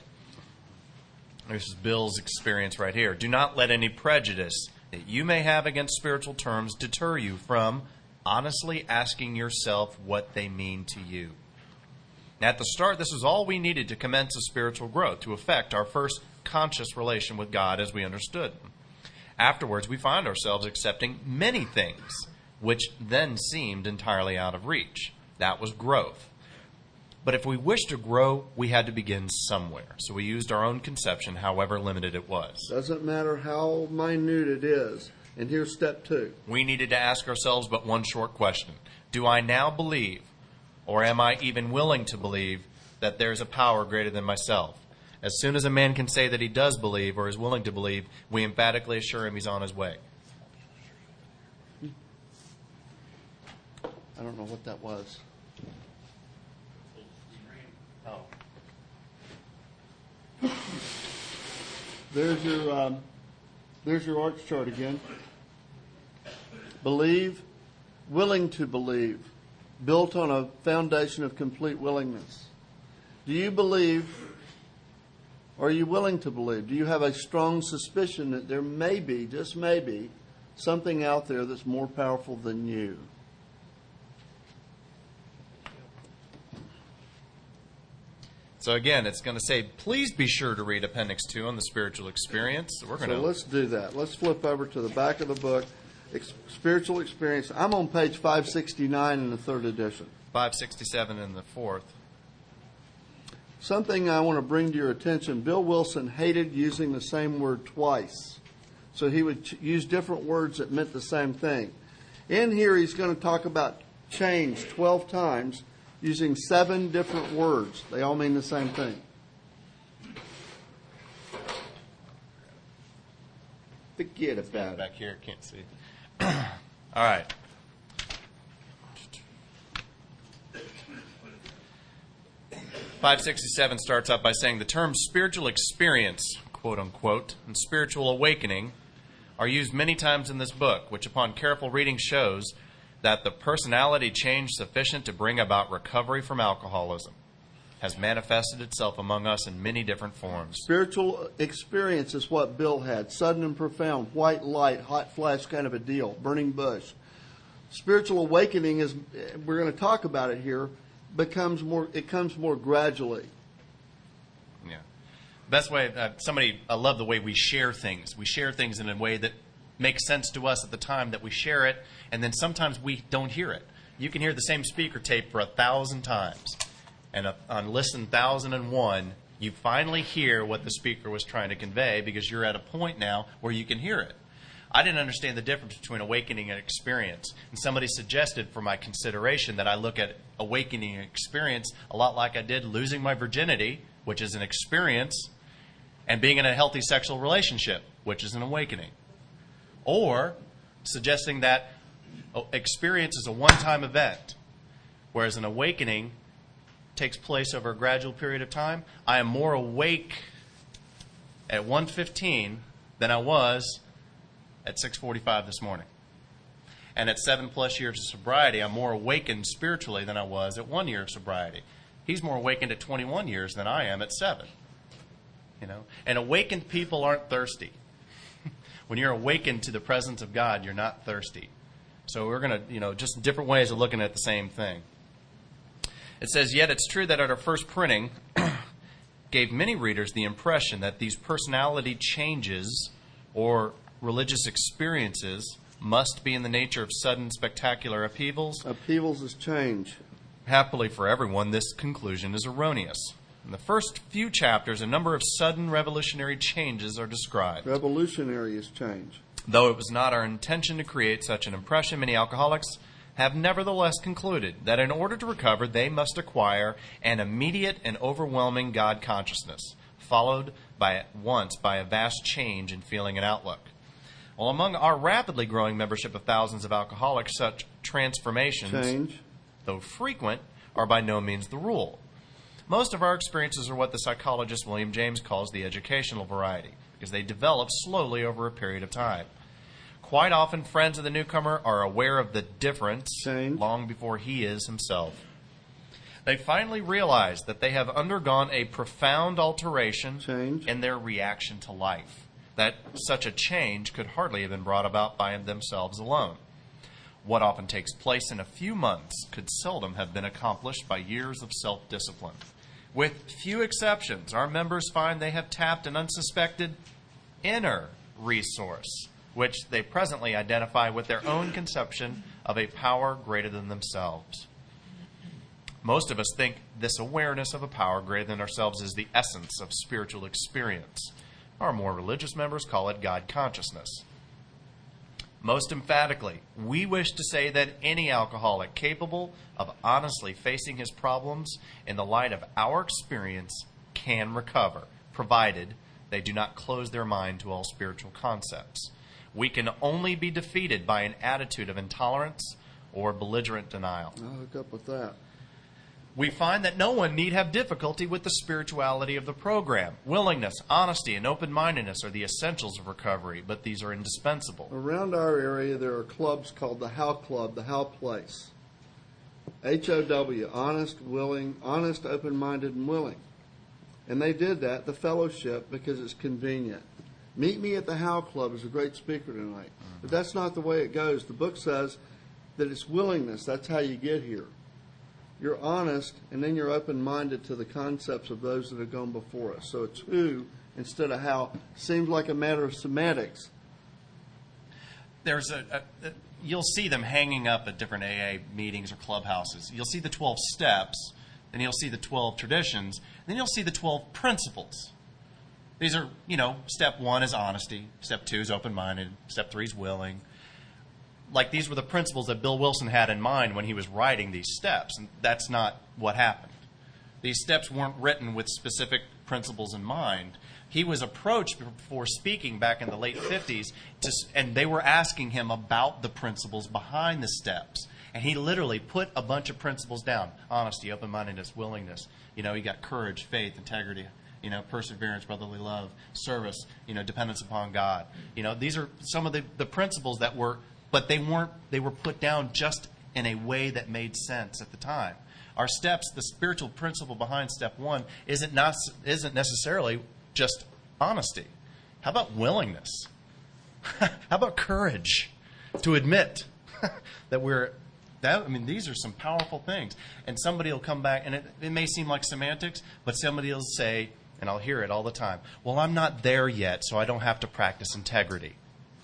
This is Bill's experience right here. Do not let any prejudice that you may have against spiritual terms deter you from honestly asking yourself what they mean to you. Now, at the start, this is all we needed to commence a spiritual growth, to affect our first conscious relation with God as we understood. Afterwards, we find ourselves accepting many things, which then seemed entirely out of reach. That was growth. But if we wished to grow, we had to begin somewhere. So we used our own conception, however limited it was. Doesn't matter how minute it is. And here's step 2. We needed to ask ourselves but one short question. Do I now believe, or am I even willing to believe, that there's a power greater than myself? As soon as a man can say that he does believe or is willing to believe, we emphatically assure him he's on his way. I don't know what that was. There's your arch chart again. Believe, willing to believe, built on a foundation of complete willingness. Do you believe, or are you willing to believe? Do you have a strong suspicion that there may be, just maybe, something out there that's more powerful than you? So again, it's going to say, please be sure to read Appendix 2 on the spiritual experience. So let's do that. Let's flip over to the back of the book, Spiritual Experience. I'm on page 569 in the 3rd edition. 567 in the 4th. Something I want to bring to your attention. Bill Wilson hated using the same word twice. So he would use different words that meant the same thing. In here, he's going to talk about change 12 times, using 7 different words. They all mean the same thing. Forget about it. Back here, can't see. All right. .567 starts out by saying the term spiritual experience, quote unquote, and spiritual awakening are used many times in this book, which upon careful reading shows that the personality change sufficient to bring about recovery from alcoholism has manifested itself among us in many different forms. Spiritual experience is what Bill had. Sudden and profound, white light, hot flash kind of a deal, burning bush. Spiritual awakening is, we're going to talk about it here, comes more gradually. Yeah. Best way, I love the way we share things. We share things in a way that makes sense to us at the time that we share it, and then sometimes we don't hear it. You can hear the same speaker tape for 1,000 times, and on listen 1,001, You finally hear what the speaker was trying to convey because you're at a point now where you can hear it. I didn't understand the difference between awakening and experience. And somebody suggested for my consideration that I look at awakening and experience a lot like I did losing my virginity, which is an experience, and being in a healthy sexual relationship, which is an awakening. Or suggesting that experience is a one-time event, whereas an awakening takes place over a gradual period of time. I am more awake at 1:15 than I was at 6:45 this morning. And at 7+ years of sobriety, I'm more awakened spiritually than I was at 1 year of sobriety. He's more awakened at 21 years than I am at 7. And awakened people aren't thirsty. When you're awakened to the presence of God, you're not thirsty. So we're going to, just different ways of looking at the same thing. It says, yet it's true that at our first printing gave many readers the impression that these personality changes or religious experiences must be in the nature of sudden spectacular upheavals. Upheavals is change. Happily for everyone, this conclusion is erroneous. In the first few chapters, a number of sudden revolutionary changes are described. Revolutionary is change. Though it was not our intention to create such an impression, many alcoholics have nevertheless concluded that in order to recover, they must acquire an immediate and overwhelming God consciousness, followed at once by a vast change in feeling and outlook. Well, among our rapidly growing membership of thousands of alcoholics, such transformations, though frequent, are by no means the rule. Most of our experiences are what the psychologist William James calls the educational variety, because they develop slowly over a period of time. Quite often, friends of the newcomer are aware of the difference long before he is himself. They finally realize that they have undergone a profound alteration in their reaction to life, that such a change could hardly have been brought about by themselves alone. What often takes place in a few months could seldom have been accomplished by years of self-discipline. With few exceptions, our members find they have tapped an unsuspected inner resource, which they presently identify with their own conception of a power greater than themselves. Most of us think this awareness of a power greater than ourselves is the essence of spiritual experience. Our more religious members call it God consciousness. Most emphatically, we wish to say that any alcoholic capable of honestly facing his problems in the light of our experience can recover, provided they do not close their mind to all spiritual concepts. We can only be defeated by an attitude of intolerance or belligerent denial. I'll hook up with that. We find that no one need have difficulty with the spirituality of the program. Willingness, honesty, and open-mindedness are the essentials of recovery, but these are indispensable. Around our area, there are clubs called the How Club, the How Place. H-O-W, honest, willing, honest, open-minded, and willing. And they did that, the fellowship, because it's convenient. Meet me at the How Club is a great speaker tonight. But that's not the way it goes. The book says that it's willingness. That's how you get here. You're honest, and then you're open-minded to the concepts of those that have gone before us. So it's who instead of how. Seems like a matter of semantics. There's you'll see them hanging up at different AA meetings or clubhouses. You'll see the 12 steps, then you'll see the 12 traditions, then you'll see the 12 principles. These are, step 1 is honesty, step 2 is open-minded, step 3 is willing. Like these were the principles that Bill Wilson had in mind when he was writing these steps, and that's not what happened. These steps weren't written with specific principles in mind. He was approached before speaking back in the late 50s, and they were asking him about the principles behind the steps. And he literally put a bunch of principles down: honesty, open-mindedness, willingness. You got courage, faith, integrity, perseverance, brotherly love, service, dependence upon God. These are some of the principles that were, but they were put down just in a way that made sense at the time. Our steps, the spiritual principle behind step 1 isn't necessarily just honesty. How about willingness? How about courage to admit that these are some powerful things. And somebody will come back, and it may seem like semantics, but somebody will say, and I'll hear it all the time, well, I'm not there yet, so I don't have to practice integrity.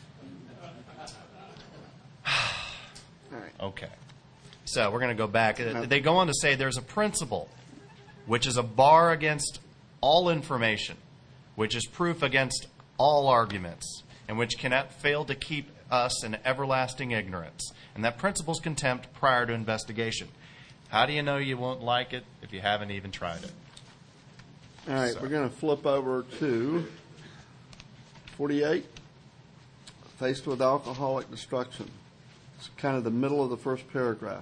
Okay. So we're going to go back. They go on to say there's a principle, which is a bar against all information, which is proof against all arguments, and which cannot fail to keep us in everlasting ignorance. And that principle's contempt prior to investigation. How do you know you won't like it if you haven't even tried it? All right, we're going to flip over to 48. Faced with alcoholic destruction. It's kind of the middle of the first paragraph.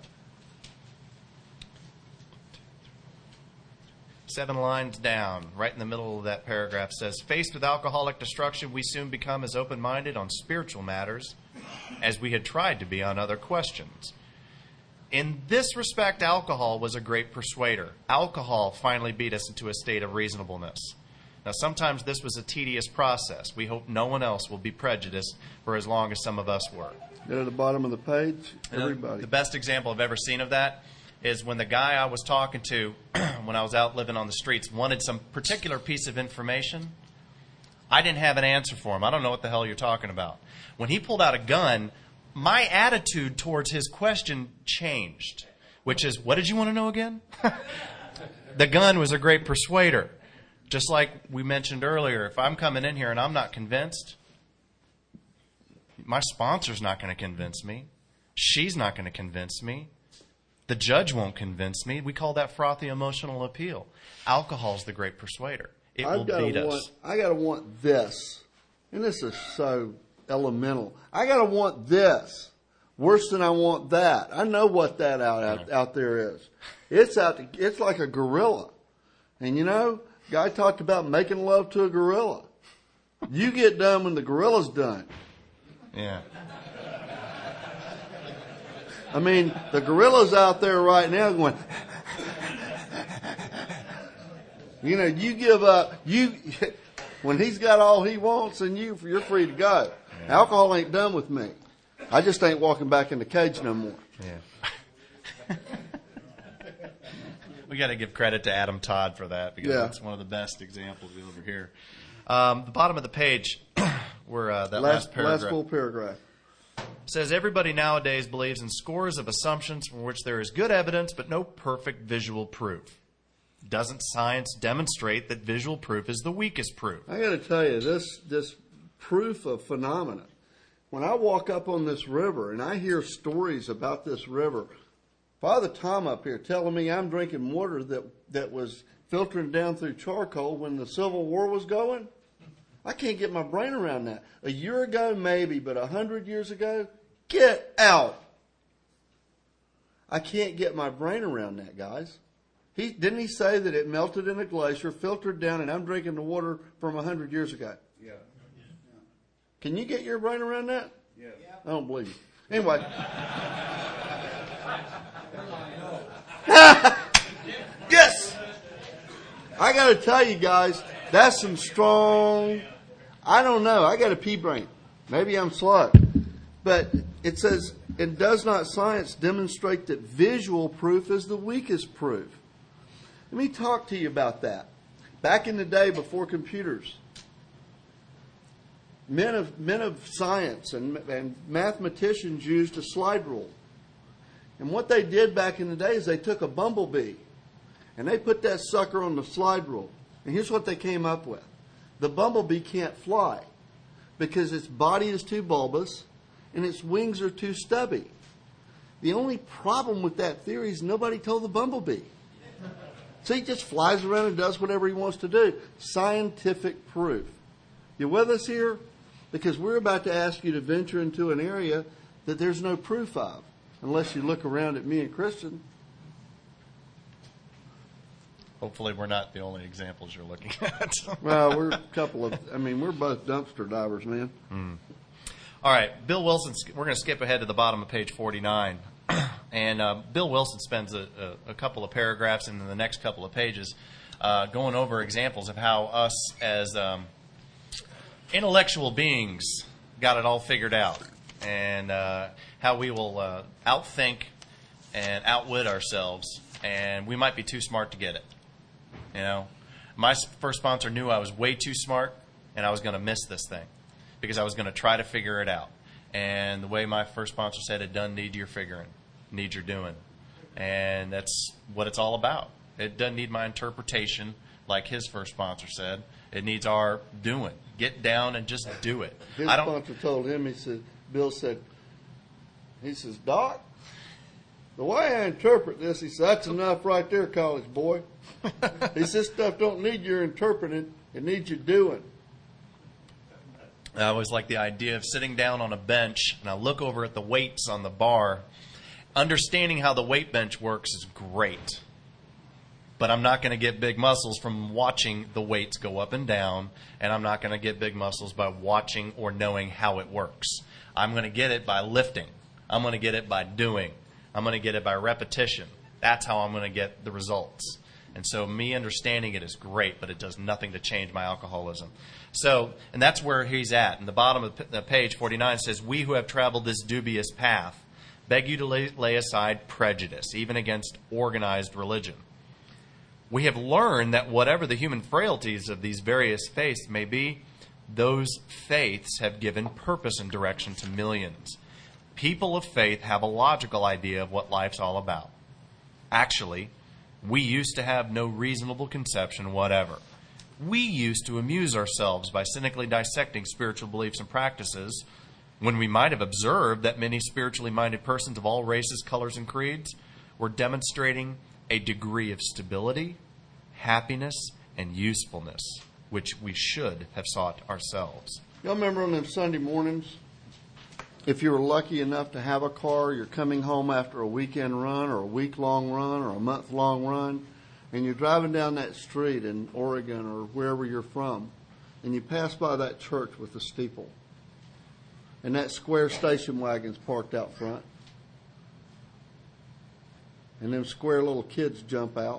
7 lines down, right in the middle of that paragraph, says, faced with alcoholic destruction, we soon become as open-minded on spiritual matters as we had tried to be on other questions. In this respect, alcohol was a great persuader. Alcohol finally beat us into a state of reasonableness. Now, sometimes this was a tedious process. We hope no one else will be prejudiced for as long as some of us were. Get at the bottom of the page, everybody. The best example I've ever seen of that is when the guy I was talking to when I was out living on the streets wanted some particular piece of information. I didn't have an answer for him. I don't know what the hell you're talking about. When he pulled out a gun, my attitude towards his question changed, which is, what did you want to know again? The gun was a great persuader. Just like we mentioned earlier, if I'm coming in here and I'm not convinced, my sponsor's not going to convince me. She's not going to convince me. The judge won't convince me. We call that frothy emotional appeal. Alcohol's the great persuader. It will beat us. I got to want this. And this is so elemental. I got to want this worse than I want that. I know what that out there is. It's like a gorilla. And you know, guy talked about making love to a gorilla. You get done when the gorilla's done. Yeah. I mean, the gorilla's out there right now going, you know, you give up, when he's got all he wants and you're free to go. Yeah. Alcohol ain't done with me. I just ain't walking back in the cage no more. Yeah. We got to give credit to Adam Todd for that because that's one of the best examples you'll ever hear. The bottom of the page, where that last paragraph. Last full paragraph. Says everybody nowadays believes in scores of assumptions from which there is good evidence but no perfect visual proof. Doesn't science demonstrate that visual proof is the weakest proof? I got to tell you, this proof of phenomena. When I walk up on this river and I hear stories about this river, Father Tom up here telling me I'm drinking water that was filtering down through charcoal when the Civil War was going, I can't get my brain around that. A year ago, maybe, but 100 years ago, get out. I can't get my brain around that, guys. Didn't he say that it melted in a glacier, filtered down, and I'm drinking the water from 100 years ago? Yeah. Can you get your brain around that? Yeah. I don't believe you. Anyway. Yes! I got to tell you guys, that's some strong... I don't know. I got a pea brain. Maybe I'm slow. But it says, and does not science demonstrate that visual proof is the weakest proof? Let me talk to you about that. Back in the day before computers, men of science and mathematicians used a slide rule. And what they did back in the day is they took a bumblebee and they put that sucker on the slide rule. And here's what they came up with. The bumblebee can't fly because its body is too bulbous and its wings are too stubby. The only problem with that theory is nobody told the bumblebee. So he just flies around and does whatever he wants to do. Scientific proof. You with us here? Because we're about to ask you to venture into an area that there's no proof of, unless you look around at me and Christian. Hopefully we're not the only examples you're looking at. Well, we're both dumpster divers, man. All right, Bill Wilson, we're going to skip ahead to the bottom of page 49. And Bill Wilson spends a couple of paragraphs in the next couple of pages going over examples of how us as intellectual beings got it all figured out. And how we will outthink and outwit ourselves. And we might be too smart to get it. You know, my first sponsor knew I was way too smart and I was going to miss this thing because I was going to try to figure it out. And the way my first sponsor said, it doesn't need your figuring, it needs your doing. And that's what it's all about. It doesn't need my interpretation like his first sponsor said. It needs our doing. Get down and just do it. His sponsor told him, Bill said, Doc, the way I interpret this, he said, that's enough right there, college boy. He said, this stuff don't need your interpreting, it needs you doing. I always like the idea of sitting down on a bench, and I look over at the weights on the bar. Understanding how the weight bench works is great. But I'm not going to get big muscles from watching the weights go up and down, and I'm not going to get big muscles by watching or knowing how it works. I'm going to get it by lifting. I'm going to get it by doing. I'm going to get it by repetition. That's how I'm going to get the results. And so me understanding it is great, but it does nothing to change my alcoholism. So, and that's where he's at. In the bottom of the page 49 says, we who have traveled this dubious path beg you to lay aside prejudice, even against organized religion. We have learned that whatever the human frailties of these various faiths may be, those faiths have given purpose and direction to millions. People of faith have a logical idea of what life's all about. Actually, we used to have no reasonable conception whatever. We used to amuse ourselves by cynically dissecting spiritual beliefs and practices when we might have observed that many spiritually minded persons of all races, colors, and creeds were demonstrating a degree of stability, happiness, and usefulness, which we should have sought ourselves. Y'all remember on them Sunday mornings, if you were lucky enough to have a car, you're coming home after a weekend run or a week-long run or a month-long run, and you're driving down that street in Oregon or wherever you're from, and you pass by that church with the steeple, and that square station wagon's parked out front, and them square little kids jump out,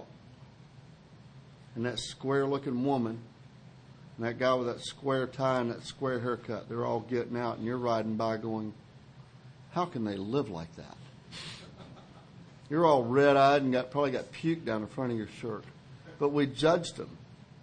and that square-looking woman and that guy with that square tie and that square haircut, they're all getting out, and you're riding by going, how can they live like that? You're all red-eyed and probably got puke down the front of your shirt. But we judged them.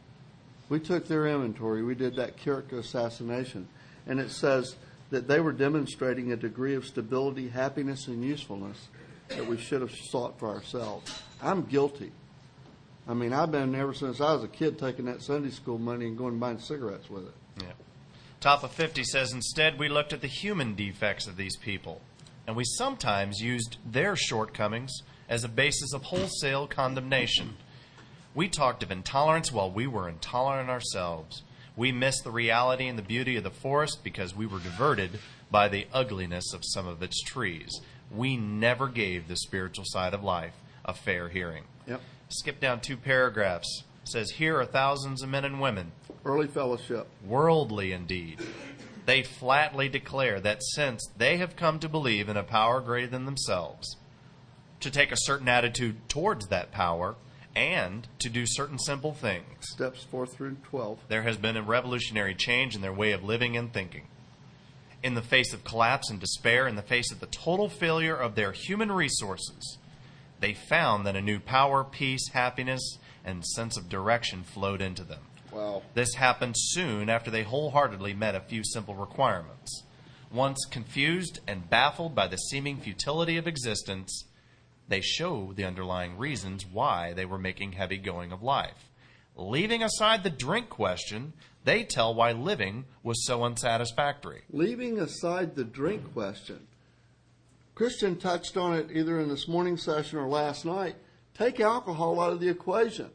We took their inventory. We did that character assassination. And it says that they were demonstrating a degree of stability, happiness, and usefulness that we should have sought for ourselves. I'm guilty. I mean, I've been ever since I was a kid taking that Sunday school money and going and buying cigarettes with it. Yeah. Top of 50 says, instead we looked at the human defects of these people, and we sometimes used their shortcomings as a basis of wholesale condemnation. We talked of intolerance while we were intolerant ourselves. We missed the reality and the beauty of the forest because we were diverted by the ugliness of some of its trees. We never gave the spiritual side of life a fair hearing. Yep. Skip down 2 paragraphs. It says, here are thousands of men and women. Early fellowship. Worldly indeed. They flatly declare that since they have come to believe in a power greater than themselves, to take a certain attitude towards that power, and to do certain simple things. Steps 4 through 12. There has been a revolutionary change in their way of living and thinking. In the face of collapse and despair, in the face of the total failure of their human resources, they found that a new power, peace, happiness, and sense of direction flowed into them. Wow. This happened soon after they wholeheartedly met a few simple requirements. Once confused and baffled by the seeming futility of existence, they show the underlying reasons why they were making heavy going of life. Leaving aside the drink question, they tell why living was so unsatisfactory. Leaving aside the drink question, Christian touched on it either in this morning session or last night. Take alcohol out of the equation.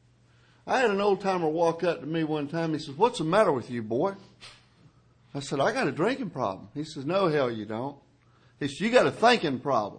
I had an old-timer walk up to me one time. He says, what's the matter with you, boy? I said, I got a drinking problem. He says, no, hell you don't. He says, you got a thinking problem.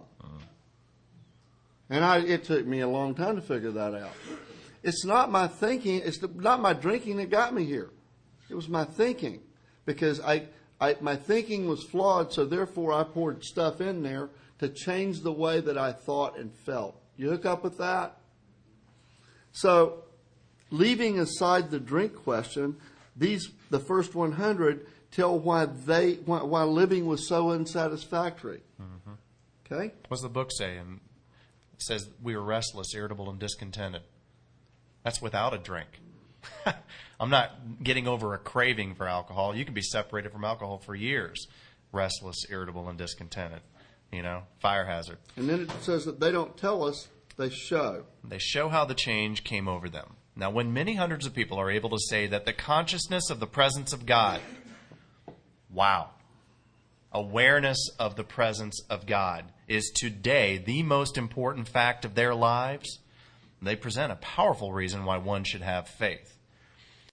And it took me a long time to figure that out. It's not my thinking, not my drinking that got me here. It was my thinking. Because my thinking was flawed, so therefore I poured stuff in there to change the way that I thought and felt. You hook up with that? So, leaving aside the drink question, the first 100 tell why living was so unsatisfactory. Mm-hmm. Okay? What's the book say? It says we are restless, irritable, and discontented. That's without a drink. I'm not getting over a craving for alcohol. You can be separated from alcohol for years. Restless, irritable, and discontented. Fire hazard. And then it says that they don't tell us, they show. They show how the change came over them. Now, when many hundreds of people are able to say that the consciousness of the presence of God, wow, awareness of the presence of God is today the most important fact of their lives, they present a powerful reason why one should have faith.